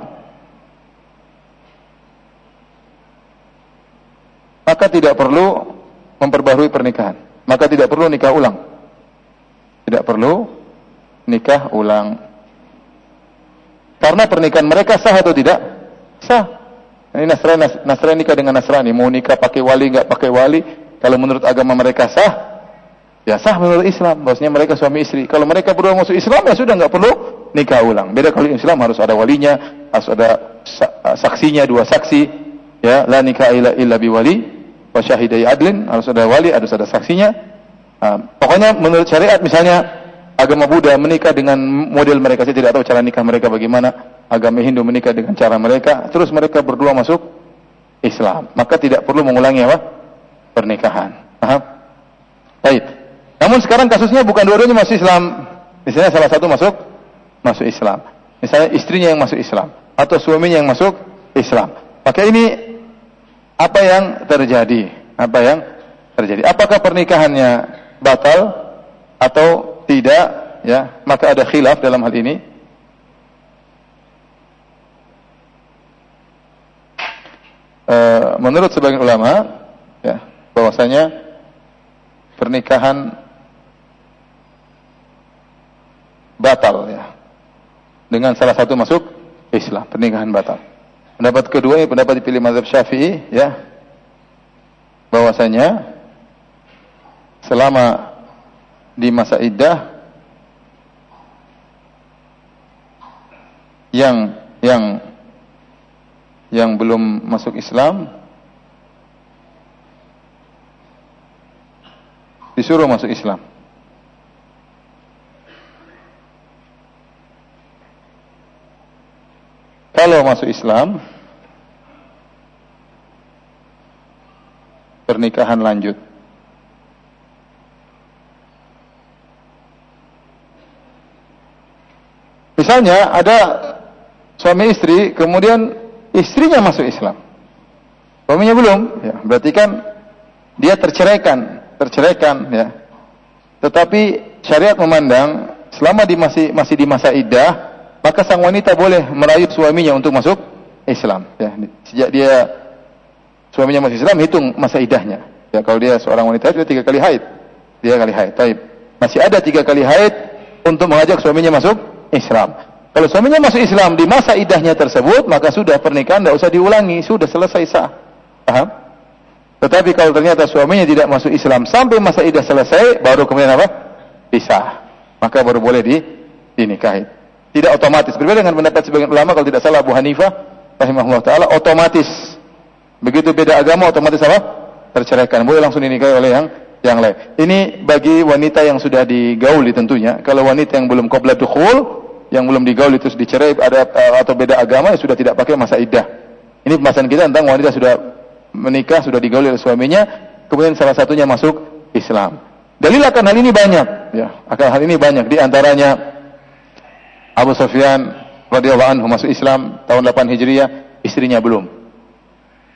maka tidak perlu memperbarui pernikahan, maka tidak perlu nikah ulang. Tidak perlu nikah ulang. Karena pernikahan mereka sah atau tidak? Sah. Ini Nasrani nikah dengan Nasrani, mau nikah pakai wali enggak pakai wali, kalau menurut agama mereka sah, ya sah menurut Islam. Bahwasanya mereka suami istri. Kalau mereka berdua masuk Islam, ya sudah enggak perlu nikah ulang. Beda kalau Islam harus ada walinya, harus ada saksinya, 2 saksi, ya, la nikah illa biwali wa syahidai adlin, harus ada wali, harus ada saksinya. Pokoknya menurut syariat, misalnya agama Buddha menikah dengan model mereka, saya tidak tahu cara nikah mereka bagaimana. Agama Hindu menikah dengan cara mereka, terus mereka berdua masuk Islam, maka tidak perlu mengulangi apa? Pernikahan. Paham? Baik. Namun sekarang kasusnya bukan dua-duanya masuk Islam. Misalnya salah satu masuk Islam. Misalnya istrinya yang masuk Islam atau suaminya yang masuk Islam. Maka ini apa yang terjadi? Apakah pernikahannya batal atau tidak? Ya, maka ada khilaf dalam hal ini. Menurut sebagian ulama, ya, bahwasanya pernikahan batal, ya, dengan salah satu masuk Islam, pernikahan batal. Pendapat kedua ini pendapat dipilih mazhab Syafi'i, ya, bahwasanya selama di masa iddah yang belum masuk Islam disuruh masuk Islam. Kalau masuk Islam, pernikahan lanjut. Misalnya ada suami istri, kemudian istrinya masuk Islam, suaminya belum, ya, berarti kan dia terceraikan, ya. Tetapi syariat memandang selama masih di masa iddah, maka sang wanita boleh merayu suaminya untuk masuk Islam, ya. Sejak suaminya masuk Islam, hitung masa iddahnya. Ya, kalau dia seorang wanita, dia 3 kali haid, Taib. Masih ada 3 kali haid untuk mengajak suaminya masuk Islam. Kalau suaminya masuk Islam di masa iddahnya tersebut, maka sudah pernikahan tidak usah diulangi, sudah selesai sah. Paham? Tetapi kalau ternyata suaminya tidak masuk Islam sampai masa iddah selesai, baru kemudian apa? Pisah. Maka baru boleh dinikahi. Tidak otomatis. Berbeda dengan pendapat sebagian ulama, kalau tidak salah Abu Hanifah rahimahullah taala, otomatis. Begitu beda agama, otomatis apa? Terceraikan. Boleh langsung dinikahi oleh yang lain. Ini bagi wanita yang sudah digauli tentunya. Kalau wanita yang belum qabla dukhul, yang belum digauli terus dicerai atau beda agama, ya sudah tidak pakai masa iddah. Ini pembahasan kita tentang wanita sudah menikah, sudah digauli oleh suaminya, kemudian salah satunya masuk Islam. Dalil akan hal ini banyak, ya. Di antaranya Abu Sufyan radhiyallahu anhu masuk Islam tahun 8 Hijriah, istrinya belum. Ya.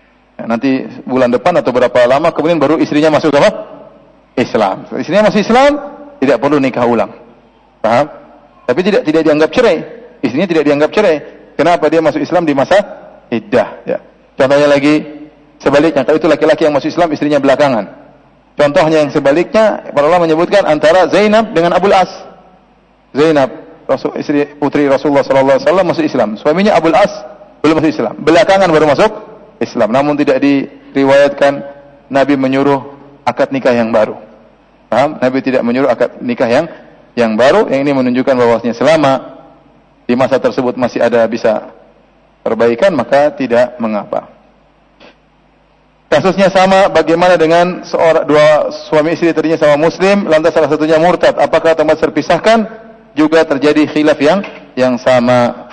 nanti bulan depan atau berapa lama kemudian baru istrinya masuk apa? Islam. Istrinya masih Islam, tidak perlu nikah ulang. Paham? Tapi tidak dianggap cerai. Istrinya tidak dianggap cerai. Kenapa? Dia masuk Islam di masa iddah. Ya. Contohnya lagi sebaliknya, kalau itu laki-laki yang masuk Islam, istrinya belakangan. Contohnya yang sebaliknya, para ulama menyebutkan antara Zainab dengan Abul As. Zainab, istri putri Rasulullah SAW masuk Islam. Suaminya Abul As belum masuk Islam. Belakangan baru masuk Islam. Namun tidak diriwayatkan Nabi menyuruh akad nikah yang baru. Paham? Nabi tidak menyuruh akad nikah yang baru. Yang ini menunjukkan bahwasanya selama di masa tersebut masih ada bisa perbaikan, maka tidak mengapa. Kasusnya sama bagaimana dengan dua suami istri tadinya sama muslim, lantas salah satunya murtad, apakah otomatis terpisahkan? Juga terjadi khilaf yang sama.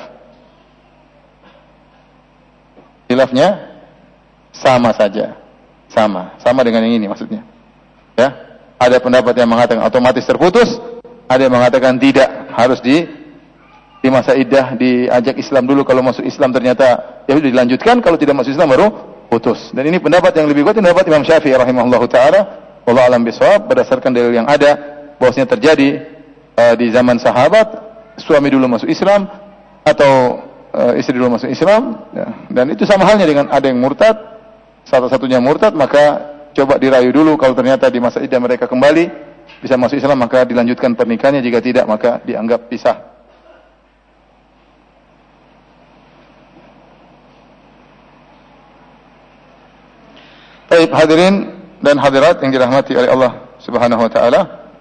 Khilafnya sama saja. Sama dengan yang ini maksudnya. Ya. Ada pendapat yang mengatakan otomatis terputus, ada yang mengatakan tidak, harus di masa iddah diajak Islam dulu, kalau masuk Islam ternyata ya sudah dilanjutkan, kalau tidak masuk Islam baru putus. Dan ini pendapat yang lebih kuat, pendapat Imam Syafi'i rahimahullahu taala, wallahu alam bisawab, berdasarkan dalil yang ada bahwasanya terjadi di zaman sahabat, suami dulu masuk Islam atau istri dulu masuk Islam, ya. Dan itu sama halnya dengan ada yang murtad, satu-satunya murtad, maka coba dirayu dulu, kalau ternyata di masa iddah mereka kembali bisa masuk Islam, maka dilanjutkan pernikahannya, jika tidak maka dianggap pisah. Baik, hadirin dan hadirat yang dirahmati oleh Allah Subhanahu wa taala.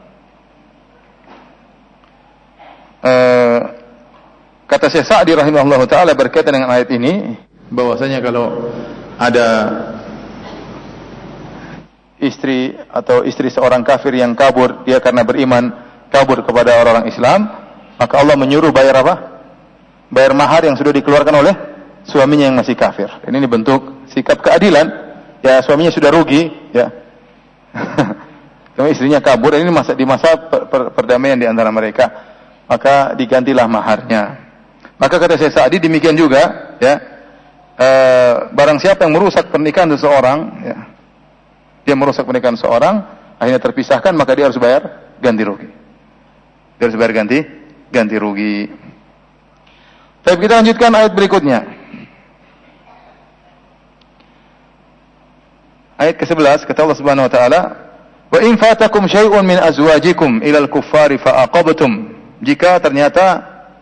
Kata Syekh Sa'di rahimahullahu taala berkaitan dengan ayat ini, bahwasanya kalau ada istri atau istri seorang kafir yang kabur, dia karena beriman kabur kepada orang-orang Islam, maka Allah menyuruh bayar apa? Bayar mahar yang sudah dikeluarkan oleh suaminya yang masih kafir. Ini bentuk sikap keadilan. Ya, suaminya sudah rugi, ya. Kalau istrinya kabur, ini di masa perdamaian di antara mereka, maka digantilah maharnya. Maka kata Syekh Sa'di demikian juga, ya. Barang siapa yang merusak pernikahan seseorang, ya, dia merusak pernikahan seseorang, akhirnya terpisahkan, maka dia harus bayar ganti rugi. Dia harus bayar ganti rugi. Tapi kita lanjutkan ayat berikutnya. Ayat ke-11, kata Allah Subhanahu wa taala, "Wa in fatakum syai'un min azwajikum ila al-kuffari fa aqabtum." Jika ternyata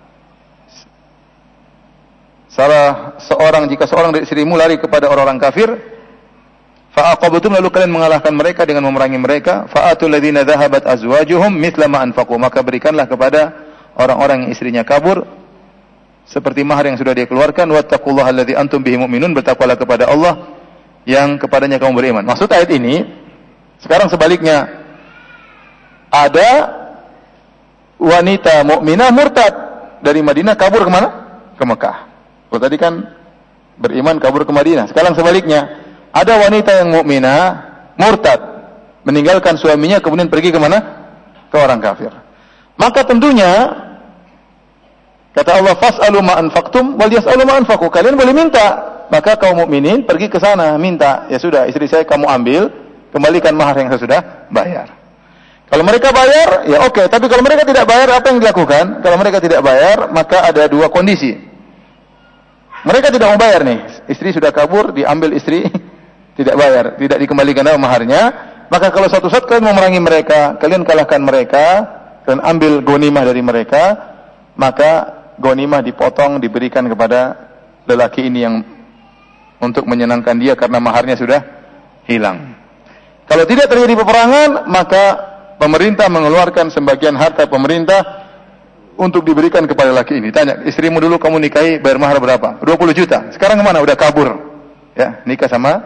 jika seorang dari istrimu lari kepada orang-orang kafir, fa aqabtum, lalu kalian mengalahkan mereka dengan memerangi mereka, fa atul ladzina dhahabat azwajuhum mithla ma anfaqu, maka berikanlah kepada orang-orang yang istrinya kabur seperti mahar yang sudah dia keluarkan, wattaqullaha alladzi antum bihi mu'minun, bertakwalah kepada Allah yang kepadanya kamu beriman. Maksud ayat ini, sekarang sebaliknya, ada wanita mukminah murtad dari Madinah kabur kemana? Ke Mekah. Kalau tadi kan beriman kabur ke Madinah. Sekarang sebaliknya, ada wanita yang mukminah murtad, meninggalkan suaminya kemudian pergi kemana? Ke orang kafir. Maka tentunya kata Allah, fas'alu ma anfaqtum wal yas'alu ma anfaqu. Kalian boleh minta. Maka kaum mukminin pergi ke sana minta, ya sudah, istri saya kamu ambil, kembalikan mahar yang saya sudah bayar. Kalau mereka bayar, ya oke. Tapi kalau mereka tidak bayar, apa yang dilakukan? Kalau mereka tidak bayar, maka ada dua kondisi. Mereka tidak mau bayar nih, istri sudah kabur, diambil istri, tidak bayar, tidak dikembalikan maharnya. Maka kalau suatu saat kalian memerangi mereka, kalian kalahkan mereka, dan ambil ghanimah dari mereka, maka ghanimah dipotong, diberikan kepada lelaki ini yang untuk menyenangkan dia karena maharnya sudah hilang. Kalau tidak terjadi peperangan, maka pemerintah mengeluarkan sebagian harta pemerintah untuk diberikan kepada lelaki ini. Tanya, istrimu dulu kamu nikahi bayar mahar berapa? 20 juta. Sekarang kemana? Udah kabur. Ya, nikah sama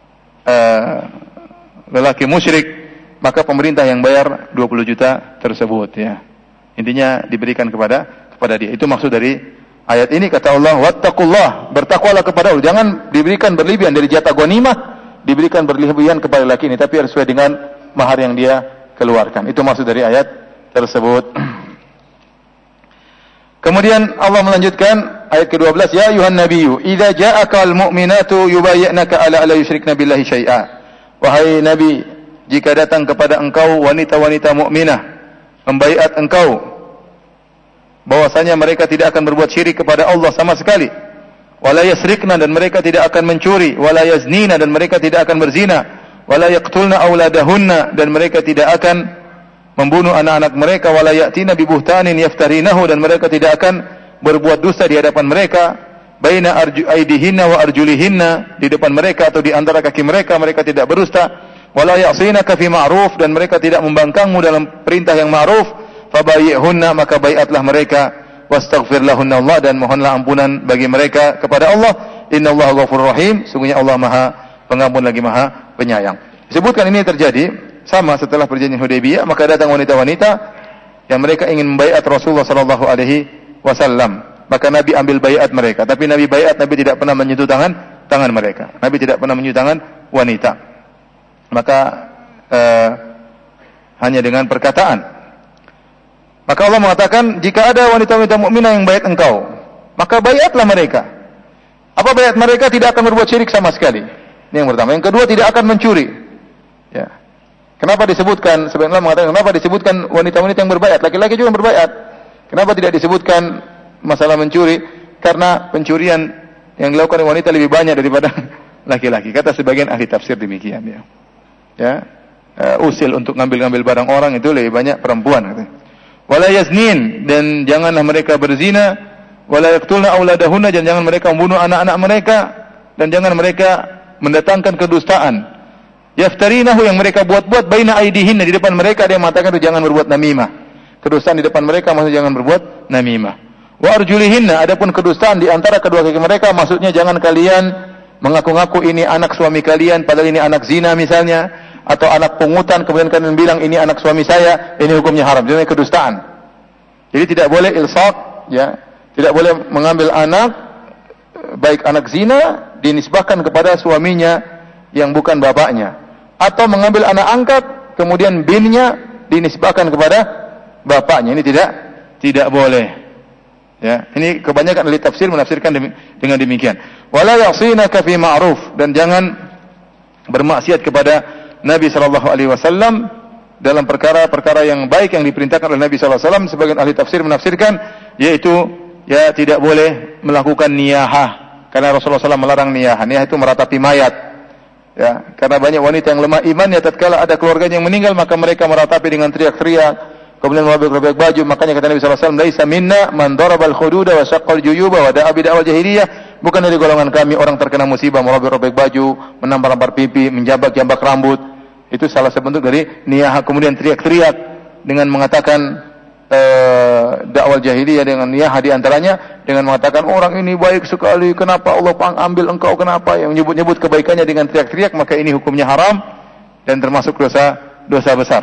lelaki musyrik, maka pemerintah yang bayar 20 juta tersebut, ya. Intinya diberikan kepada dia. Itu maksud dari ayat ini. Kata Allah, wattaqullah, bertakwalah kepada Allah. Jangan diberikan berlebihan dari jatah ghanimah, diberikan berlebihan kepada laki ini, tapi harus sesuai dengan mahar yang dia keluarkan. Itu maksud dari ayat tersebut. Kemudian Allah melanjutkan, ayat ke-12, ya ayuhan nabiyyu idza ja'aka al-mu'minatu yubayyi'naka ala alla yusyrikna billahi syai'a. Wahai nabi, jika datang kepada engkau wanita-wanita mukminah membaiat engkau bahwasanya mereka tidak akan berbuat syirik kepada Allah sama sekali, wala yasrikna, dan mereka tidak akan mencuri, wala yaznina, dan mereka tidak akan berzina, wala yaqtulna auladahunna, dan mereka tidak akan membunuh anak-anak mereka, wala ya'tina bi buhtanin yaftarinahu, dan mereka tidak akan berbuat dusta di hadapan mereka, baina aidihinna wa arjulihinna, di depan mereka atau di antara kaki mereka, mereka tidak berdusta, wala ya'sinaka fi ma'ruf, dan mereka tidak membangkangmu dalam perintah yang ma'ruf, fabayyihunna, maka baiatlah mereka, wastaghfir lahunna Allah, dan mohonlah ampunan bagi mereka kepada Allah, innallaha ghafurur rahim, sungguhnya Allah Maha Pengampun lagi Maha Penyayang. Disebutkan ini terjadi sama setelah perjanjian Hudaybiyah, maka datang wanita-wanita yang mereka ingin membaiat Rasulullah sallallahu alaihi wasallam. Maka Nabi ambil baiat mereka, tapi Nabi baiat, Nabi tidak pernah menyentuh tangan mereka. Nabi tidak pernah menyentuh tangan wanita. Maka hanya dengan perkataan. Maka Allah mengatakan, jika ada wanita-wanita mukminah yang baiat engkau, maka baiatlah mereka. Apa baiat mereka? Tidak akan berbuat syirik sama sekali. Ini yang pertama. Yang kedua, tidak akan mencuri. Ya. Kenapa disebutkan? Sebenarnya mengatakan, kenapa disebutkan wanita-wanita yang berbaiat? Laki-laki juga yang berbaiat. Kenapa tidak disebutkan masalah mencuri? Karena pencurian yang dilakukan oleh wanita lebih banyak daripada laki-laki. Kata sebagian ahli tafsir demikian. Ya. Usil untuk ngambil-ngambil barang orang itu lebih banyak perempuan. Wala yaznin, dan janganlah mereka berzina. Wala yaqtulna auladahunna, dan jangan mereka membunuh anak-anak mereka, dan jangan mereka mendatangkan kedustaan. Yaftarinahu, yang mereka buat-buat, baina aidihinna, di depan mereka ada yang mengatakan itu jangan berbuat namimah. Kedustaan di depan mereka maksudnya jangan berbuat namimah. Wa arjulihinna, adapun kedustaan di antara kedua kaki mereka maksudnya jangan kalian mengaku-ngaku ini anak suami kalian padahal ini anak zina misalnya, atau anak pungutan kemudian kalian bilang ini anak suami saya, ini hukumnya haram. Jadi kedustaan. Jadi tidak boleh ilsaq, ya, tidak boleh mengambil anak baik anak zina dinisbahkan kepada suaminya yang bukan bapaknya, atau mengambil anak angkat kemudian binnya dinisbahkan kepada bapaknya. Ini tidak boleh. Ya, ini kebanyakan ahli tafsir menafsirkan dengan demikian. Wala ya'sinaka fi ma'ruf, dan jangan bermaksiat kepada Nabi sallallahu alaihi wasallam dalam perkara-perkara yang baik yang diperintahkan oleh Nabi sallallahu alaihi wasallam. Sebagian ahli tafsir menafsirkan yaitu ya tidak boleh melakukan niyahah, karena Rasulullah SAW melarang niyahah. Niyahah itu meratapi mayat. Ya, karena banyak wanita yang lemah imannya tatkala ada keluarganya yang meninggal, maka mereka meratapi dengan teriak-teriak, kemudian merobek-robek baju. Makanya kata Nabi sallallahu alaihi wasallam, "Laisa minna man darabal khududa wa syaqqal juyuba wa da'a bid'awal jahiliyah." Bukan dari golongan kami orang terkena musibah merobek-robek baju, menampar-nampar pipi, menjambak-jambak rambut. Itu salah satu bentuk dari niyah. Kemudian teriak-teriak dengan mengatakan dakwal jahiliyah, dengan niyah di antaranya dengan mengatakan orang ini baik sekali, kenapa Allah ambil engkau, kenapa, yang menyebut-nyebut kebaikannya dengan teriak-teriak, maka ini hukumnya haram dan termasuk dosa besar.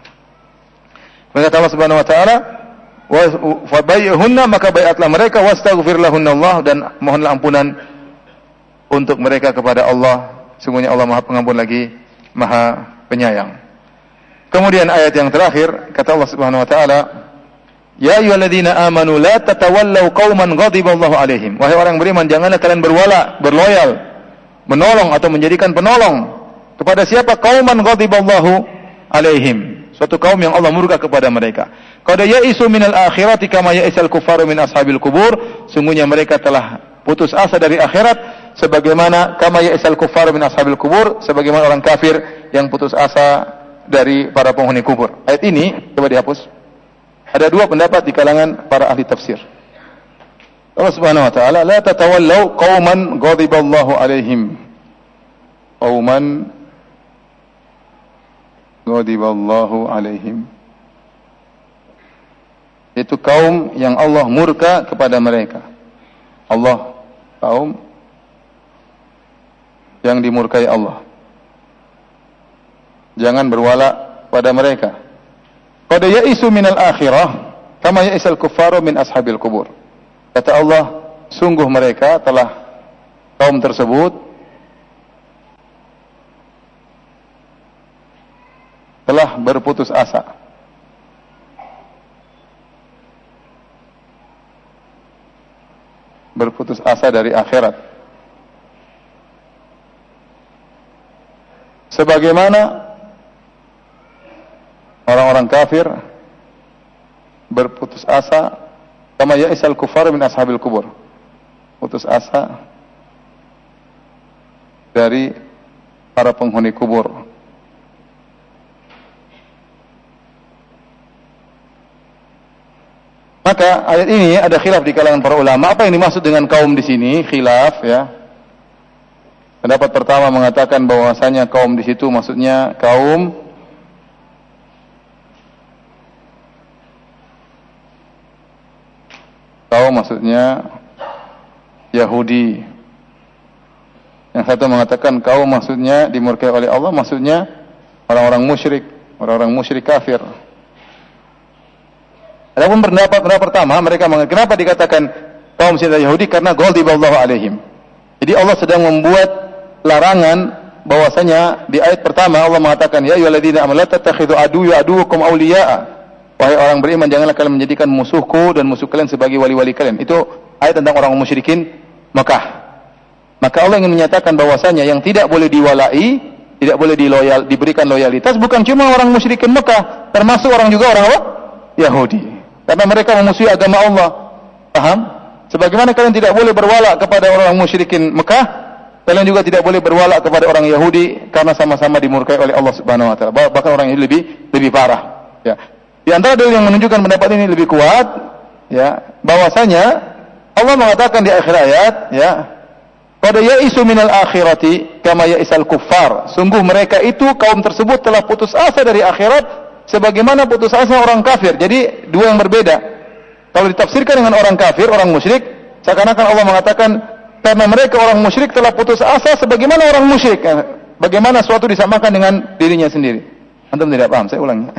Maka Allah Subhanahu wa taala, wa fabayyihunna, maka baiatlah mereka, wastaghfir lahunna Allah, dan mohonlah ampunan untuk mereka kepada Allah, sungguhnya Allah Maha Pengampun lagi Maha Penyayang. Kemudian ayat yang terakhir kata Allah Subhanahu wa taala, ya ayyuhalladzina amanu la tatawallaw qauman ghadiballahu alaihim. Wahai orang beriman, janganlah kalian berloyal, menolong atau menjadikan penolong kepada siapa? Qauman ghadiballahu alaihim, suatu kaum yang Allah murka kepada mereka. Qad ya'isu minal akhirati kama ya'isal kufaru min ashabil kubur. Sungguhnya mereka telah putus asa dari akhirat sebagaimana kama ya'isal kufaru min ashabil kubur, sebagaimana orang kafir yang putus asa dari para penghuni kubur. Ayat ini coba dihapus. Ada dua pendapat di kalangan para ahli tafsir. Allah Subhanahu wa taala, la tatawallaw qauman ghadiballahu alaihim. Qauman ghadiballahu alaihim. Itu kaum yang Allah murka kepada mereka. Allah, kaum yang dimurkai Allah. Jangan berwala pada mereka. Qad ya'isu minal akhirah kama ya'isal kuffaru min ashabil kubur. Kata Allah, sungguh mereka kaum tersebut telah berputus asa berputus asa dari akhirat. Sebagaimana orang-orang kafir berputus asa, kama ya'isal kufar min ashabil kubur, putus asa dari para penghuni kubur. Maka ayat ini ada khilaf di kalangan para ulama. Apa yang dimaksud dengan kaum di sini? Khilaf, ya. Pendapat pertama mengatakan bahwasanya kaum di situ maksudnya kaum maksudnya Yahudi. Yang satu mengatakan kaum maksudnya dimurkai oleh Allah, maksudnya orang-orang musyrik kafir. Adapun pendapat pertama, mereka mengatakan kenapa dikatakan kaum Yahudi, karena ghadiballahu alaihim. Jadi Allah sedang membuat larangan bahwasanya di ayat pertama Allah mengatakan ya ayyuhalladzina amanu la tattakhidhu aduwwakum awliya'a. Wahai orang beriman, janganlah kalian menjadikan musuhku dan musuh kalian sebagai wali-wali kalian. Itu ayat tentang orang musyrikin Mekah. Maka Allah ingin menyatakan bahwasanya yang tidak boleh diwalai, tidak boleh diberikan loyalitas bukan cuma orang musyrikin Mekah, termasuk orang apa? Yahudi. Karena mereka memusuhi agama Allah. Paham? Sebagaimana kalian tidak boleh berwala kepada orang musyrikin Mekah, kalian juga tidak boleh berwala kepada orang Yahudi karena sama-sama dimurkai oleh Allah Subhanahu wa taala. Bahkan orang Yahudi lebih parah, ya. Di antara dalil yang menunjukkan pendapat ini lebih kuat, ya, bahwasanya Allah mengatakan di akhir ayat, ya, qad ya'isu minal akhirati kama ya'isal kuffar. Sungguh mereka itu, kaum tersebut telah putus asa dari akhirat sebagaimana putus asa orang kafir. Jadi dua yang berbeda. Kalau ditafsirkan dengan orang kafir, orang musyrik, seakan-akan Allah mengatakan karena mereka orang musyrik telah putus asa sebagaimana orang musyrik. Bagaimana suatu disamakan dengan dirinya sendiri. Antum tidak paham, saya ulangi.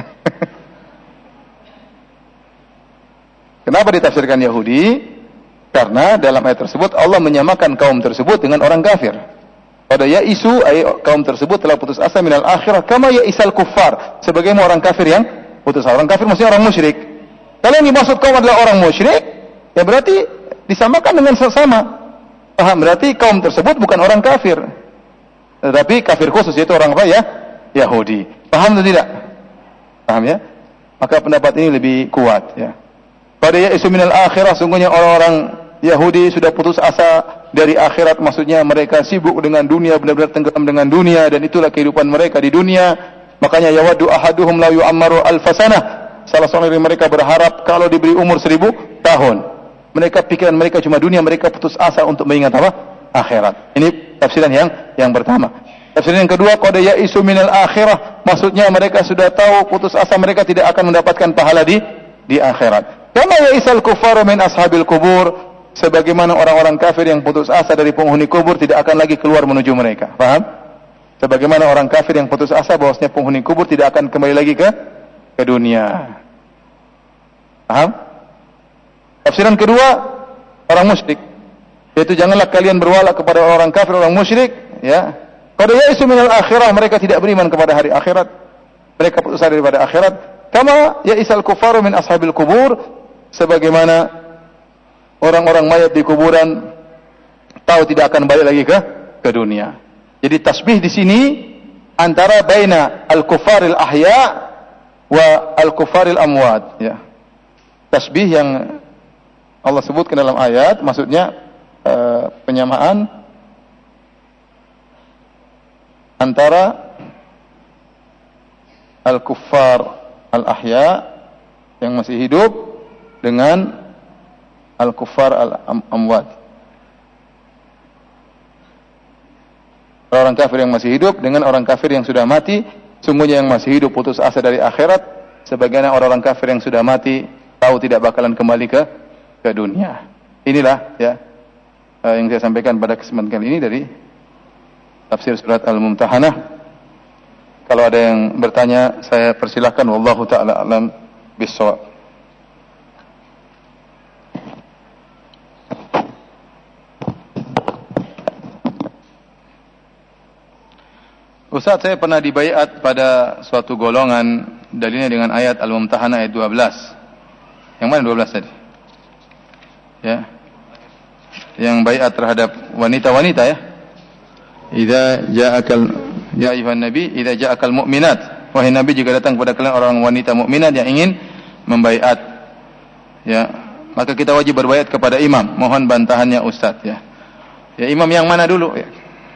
Kenapa ditafsirkan Yahudi? Karena dalam ayat tersebut Allah menyamakan kaum tersebut dengan orang kafir. Pada ya'isu, kaum tersebut telah putus asa minal akhirah kama ya'isal kuffar. Sebagaimana orang kafir yang putus asa. Orang kafir maksudnya orang musyrik. Kalau yang dimaksud kaum adalah orang musyrik, ya berarti disamakan dengan sesama. Paham? Berarti kaum tersebut bukan orang kafir. Tetapi kafir khusus, yaitu orang apa ya? Yahudi. Paham atau tidak? Paham ya? Maka pendapat ini lebih kuat, ya. Pada ya'isu minal akhirah, sungguhnya orang-orang Yahudi sudah putus asa dari akhirat, maksudnya mereka sibuk dengan dunia, benar-benar tenggelam dengan dunia, dan itulah kehidupan mereka di dunia. Makanya yawaddu ahaduhum la yu'ammaru alfasanah. Salah seorang dari mereka berharap kalau diberi umur 1000 tahun. Mereka pikiran mereka cuma dunia, mereka putus asa untuk mengingat apa? Akhirat. Ini tafsiran yang pertama. Tafsiran yang kedua, qad ya'isu minal akhirah, maksudnya mereka sudah tahu putus asa mereka tidak akan mendapatkan pahala di akhirat. Kama ya'isal kufaru min ashabil kubur, sebagaimana orang-orang kafir yang putus asa dari penghuni kubur tidak akan lagi keluar menuju mereka. Paham? Sebagaimana orang kafir yang putus asa bahwasanya penghuni kubur tidak akan kembali lagi ke dunia. Paham? Tafsiran kedua, orang musyrik, yaitu janganlah kalian berwala kepada orang kafir, orang musyrik, ya. Qad ya'isu minal akhirah, mereka tidak beriman kepada hari akhirat. Mereka putus asa daripada akhirat. Kama ya'isal kufaru min ashabil kubur, sebagaimana orang-orang mayat di kuburan tahu tidak akan balik lagi ke dunia. Jadi tasbih di sini antara baina al-kufaril ahya wa al-kufaril amwat, ya. Tasbih yang Allah sebutkan dalam ayat maksudnya penyamaan antara al-kuffar al-ahya yang masih hidup dengan al-kuffar al-amwat. Orang kafir yang masih hidup dengan orang kafir yang sudah mati. Sungguhnya yang masih hidup putus asa dari akhirat, sebagaimana orang kafir yang sudah mati tahu tidak bakalan kembali ke dunia. Inilah, ya, yang saya sampaikan pada kesempatan kali ini dari tafsir surat Al-Mumtahanah. Kalau ada yang bertanya, saya persilahkan. Wallahu ta'ala alam bis-shawab. Ustaz, saya pernah dibaiat pada suatu golongan, dalilnya dengan ayat Al-Mumtahanah ayat 12. Yang mana 12 tadi? Ya. yang baiat terhadap wanita-wanita ya. Ya ayuhan nabi, idza ja'akal mu'minat. Wahai nabi, jika datang kepada kalian orang wanita mukminat yang ingin membaiat, ya, maka kita wajib berbaiat kepada imam. Mohon bantahannya Ustaz ya. Ya, imam yang mana dulu ya?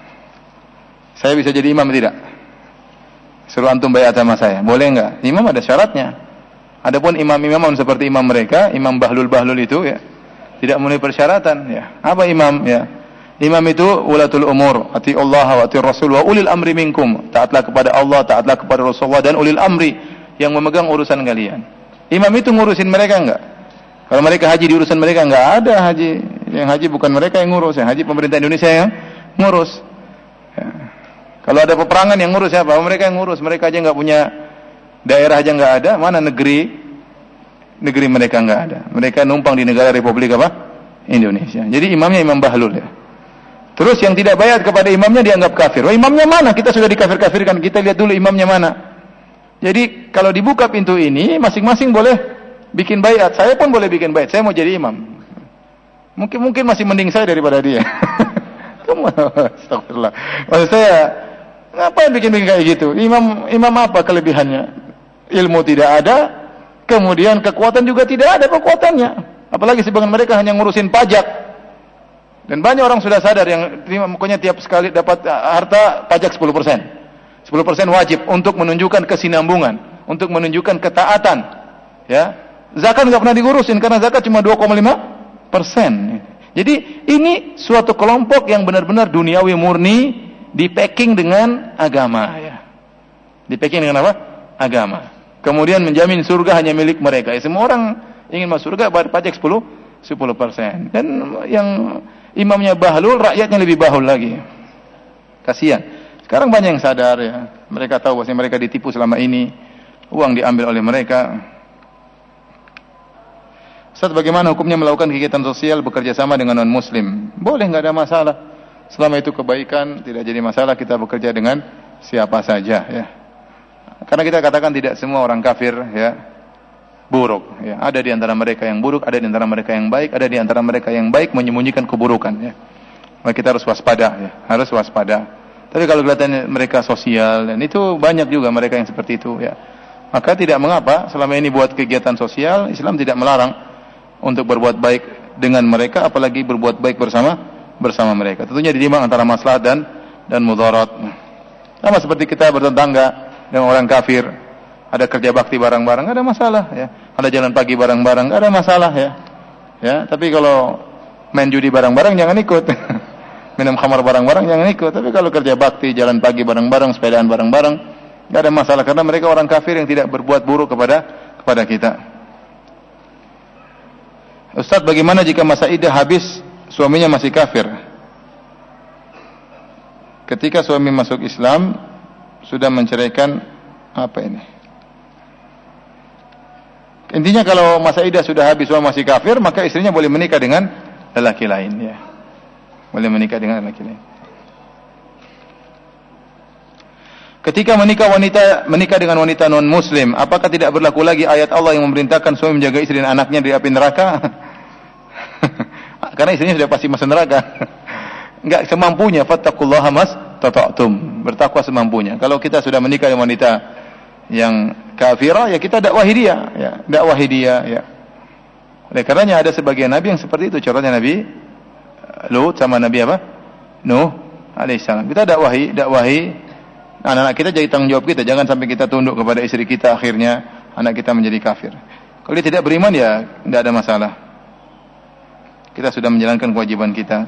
Saya bisa jadi imam tidak? Suruh antum baiat sama saya. Boleh enggak? Imam ada syaratnya. Adapun imam-imam seperti imam mereka, imam bahlul-bahlul itu ya, tidak memenuhi persyaratan ya. Apa imam ya? Imam itu ulatul umur, ati Allah wa ati Rasul wa ulil amri minkum. Taatlah kepada Allah, taatlah kepada Rasulullah dan ulil amri yang memegang urusan kalian. Imam itu ngurusin mereka enggak? Kalau mereka haji di urusan mereka enggak ada haji. Yang haji bukan mereka yang ngurus, yang haji pemerintah Indonesia yang ngurus. Ya. Kalau ada peperangan yang ngurus siapa? Mereka yang ngurus. Mereka aja enggak punya daerah aja enggak ada, mana negeri mereka enggak ada. Mereka numpang di negara Republik apa? Indonesia. Jadi imamnya imam bahlul ya. Terus yang tidak baiat kepada imamnya dianggap kafir. Wah, imamnya mana? Kita sudah dikafir-kafirkan. Kita lihat dulu imamnya mana. Jadi kalau dibuka pintu ini, masing-masing boleh bikin baiat. Saya pun boleh bikin baiat. Saya mau jadi imam. Mungkin masih mending saya daripada dia. Astagfirullah. Maksud saya, ngapain bikin kayak gitu? Imam apa kelebihannya? Ilmu tidak ada, kemudian kekuatan juga tidak ada kekuatannya. Apalagi sebagian mereka hanya ngurusin pajak. Dan banyak orang sudah sadar yang pokoknya tiap sekali dapat harta pajak 10%. 10% wajib untuk menunjukkan kesinambungan, untuk menunjukkan ketaatan. Ya. Zakat enggak pernah digurusin karena zakat cuma 2,5%. Jadi ini suatu kelompok yang benar-benar duniawi murni, di-packing dengan agama ya. Di-packing dengan apa? Agama. Kemudian menjamin surga hanya milik mereka. Ya, semua orang ingin masuk surga bayar pajak 10%. Dan yang imamnya bahlul, rakyatnya lebih bahlul lagi. Kasihan. Sekarang banyak yang sadar ya. Mereka tahu bahwa mereka ditipu selama ini. Uang diambil oleh mereka. Ustaz, bagaimana hukumnya melakukan kegiatan sosial bekerja sama dengan non-muslim? Boleh, enggak ada masalah. Selama itu kebaikan, tidak jadi masalah kita bekerja dengan siapa saja ya. Karena kita katakan tidak semua orang kafir ya buruk ya. Ada di antara mereka yang buruk, ada di antara mereka yang baik, ada di antara mereka yang baik menyembunyikan keburukan ya. Maka kita harus waspada ya, harus waspada. Tapi kalau kelihatannya mereka sosial, dan itu banyak juga mereka yang seperti itu ya. Maka tidak mengapa selama ini buat kegiatan sosial, Islam tidak melarang untuk berbuat baik dengan mereka, apalagi berbuat baik bersama mereka. Tentunya ditimbang antara maslahat dan mudarat. Sama seperti kita bertetangga dengan orang kafir, ada kerja bakti bareng-bareng, enggak ada masalah ya. Ada jalan pagi bareng-bareng, enggak ada masalah ya. Ya, tapi kalau main judi bareng-bareng jangan ikut. Minum khamar bareng-bareng jangan ikut. Tapi kalau kerja bakti, jalan pagi bareng-bareng, sepedaan bareng-bareng, enggak ada masalah karena mereka orang kafir yang tidak berbuat buruk kepada kita. Ustaz, bagaimana jika masa iddah habis suaminya masih kafir? Ketika suami masuk Islam sudah menceraikan apa ini? Intinya kalau masa iddah sudah habis suami masih kafir, maka istrinya boleh menikah dengan lelaki lain ya. Boleh menikah dengan lelaki lain. Ketika menikah dengan wanita non muslim, apakah tidak berlaku lagi ayat Allah yang memerintahkan suami menjaga istri dan anaknya dari api neraka? Karena istrinya sudah pasti masuk neraka. Enggak semampunya, fattaqullaha mastata'tum. Bertakwa semampunya. Kalau kita sudah menikah dengan wanita yang kafirah, ya kita dakwahi dia, ya, dakwahi dia, ya. Oleh karenanya ada sebagian nabi yang seperti itu. Contohnya Nabi Lut sama Nabi apa? Nuh alaihissalam. Kita dakwahi anak-anak kita, jadi tanggung jawab kita. Jangan sampai kita tunduk kepada istri kita, akhirnya anak kita menjadi kafir. Kalau dia tidak beriman, ya tidak ada masalah. Kita sudah menjalankan kewajiban kita.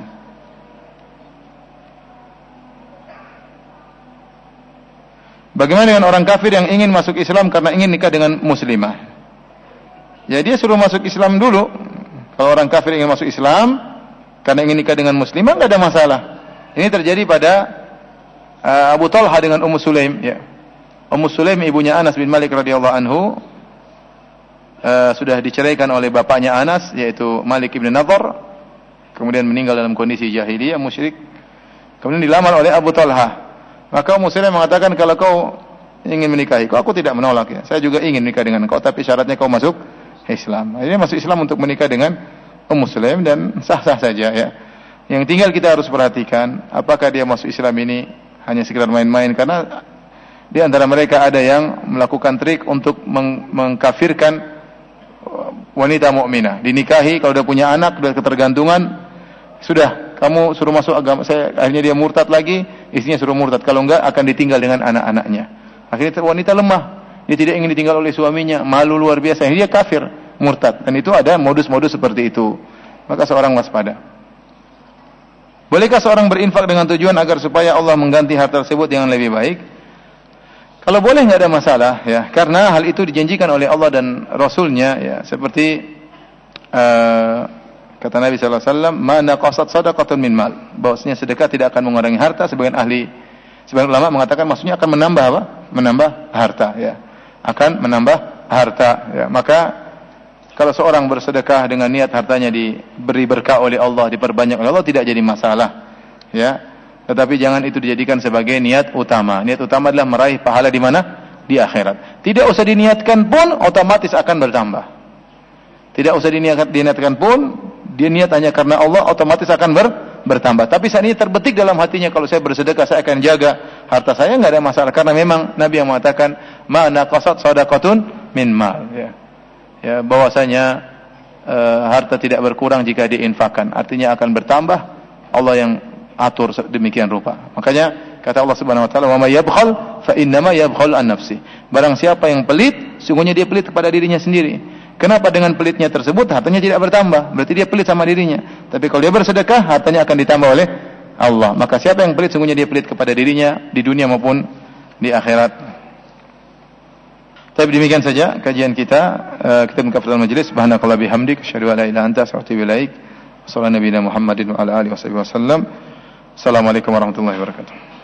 Bagaimana dengan orang kafir yang ingin masuk Islam karena ingin nikah dengan muslimah? Ya dia suruh masuk Islam dulu. Kalau orang kafir ingin masuk Islam karena ingin nikah dengan muslimah, tidak ada masalah. Ini terjadi pada Abu Talha dengan Ummu Sulaim ya. Ummu Sulaim ibunya Anas bin Malik radhiyallahu anhu sudah diceraikan oleh bapaknya Anas, yaitu Malik ibn Nadhr, kemudian meninggal dalam kondisi jahiliyah musyrik. Kemudian dilamar oleh Abu Talha. Maka Ummu Sulaim mengatakan, kalau kau ingin menikahiku, aku tidak menolak ya. Saya juga ingin nikah dengan kau, tapi syaratnya kau masuk Islam. Akhirnya masuk Islam untuk menikah dengan Ummu Sulaim dan sah-sah saja ya. Yang tinggal kita harus perhatikan, apakah dia masuk Islam ini hanya sekedar main-main, karena di antara mereka ada yang melakukan trik untuk mengkafirkan wanita mukminah. Dinikahi, kalau udah punya anak, udah ketergantungan, sudah kamu suruh masuk agama saya, akhirnya dia murtad lagi, istrinya suruh murtad, kalau enggak akan ditinggal dengan anak-anaknya. Akhirnya wanita lemah, dia tidak ingin ditinggal oleh suaminya, malu luar biasa, akhirnya dia kafir, murtad. Dan itu ada modus-modus seperti itu. Maka seorang waspada. Bolehkah seorang berinfak dengan tujuan agar supaya Allah mengganti harta tersebut dengan lebih baik? Kalau boleh nggak ada masalah, ya, karena hal itu dijanjikan oleh Allah dan Rasulnya, ya, seperti kata Nabi sallallahu alaihi wasallam, "Ma naqasat shadaqatun min mal." Bahwasanya sedekah tidak akan mengurangi harta. Sebagian ulama mengatakan maksudnya akan menambah apa? Menambah harta, ya. Akan menambah harta, ya. Maka kalau seorang bersedekah dengan niat hartanya diberi berkah oleh Allah, diperbanyak oleh Allah, tidak jadi masalah, ya. Tetapi jangan itu dijadikan sebagai niat utama. Niat utama adalah meraih pahala di mana? Di akhirat. Tidak usah diniatkan pun otomatis akan bertambah. Tidak usah diniatkan pun, dia niat hanya karena Allah, otomatis akan bertambah. Tapi saat ini terbetik dalam hatinya, kalau saya bersedekah saya akan jaga harta saya, enggak ada masalah, karena memang Nabi yang mengatakan ma naqasat shadaqatun min mal, ya. Ya, bahwasanya harta tidak berkurang jika diinfakkan, artinya akan bertambah. Allah yang atur demikian rupa. Makanya kata Allah Subhanahu wa taala, "Wa may yabkhal fa innama yabkhal an nafsi." Barang siapa yang pelit, sungguhnya dia pelit kepada dirinya sendiri. Kenapa dengan pelitnya tersebut hartanya tidak bertambah? Berarti dia pelit sama dirinya. Tapi kalau dia bersedekah, hartanya akan ditambah oleh Allah. Maka siapa yang pelit, sungguhnya dia pelit kepada dirinya di dunia maupun di akhirat. Tapi demikian saja kajian kita. Kita Kafatul Majlis. Subhanakallah bihamdik, asyhadu an la ilaha illa anta, astaghfiruka wa atubu ilaik. Wassallallahu nabiyana Muhammadin wa ala alihi wasallam. Assalamualaikum warahmatullahi wabarakatuh.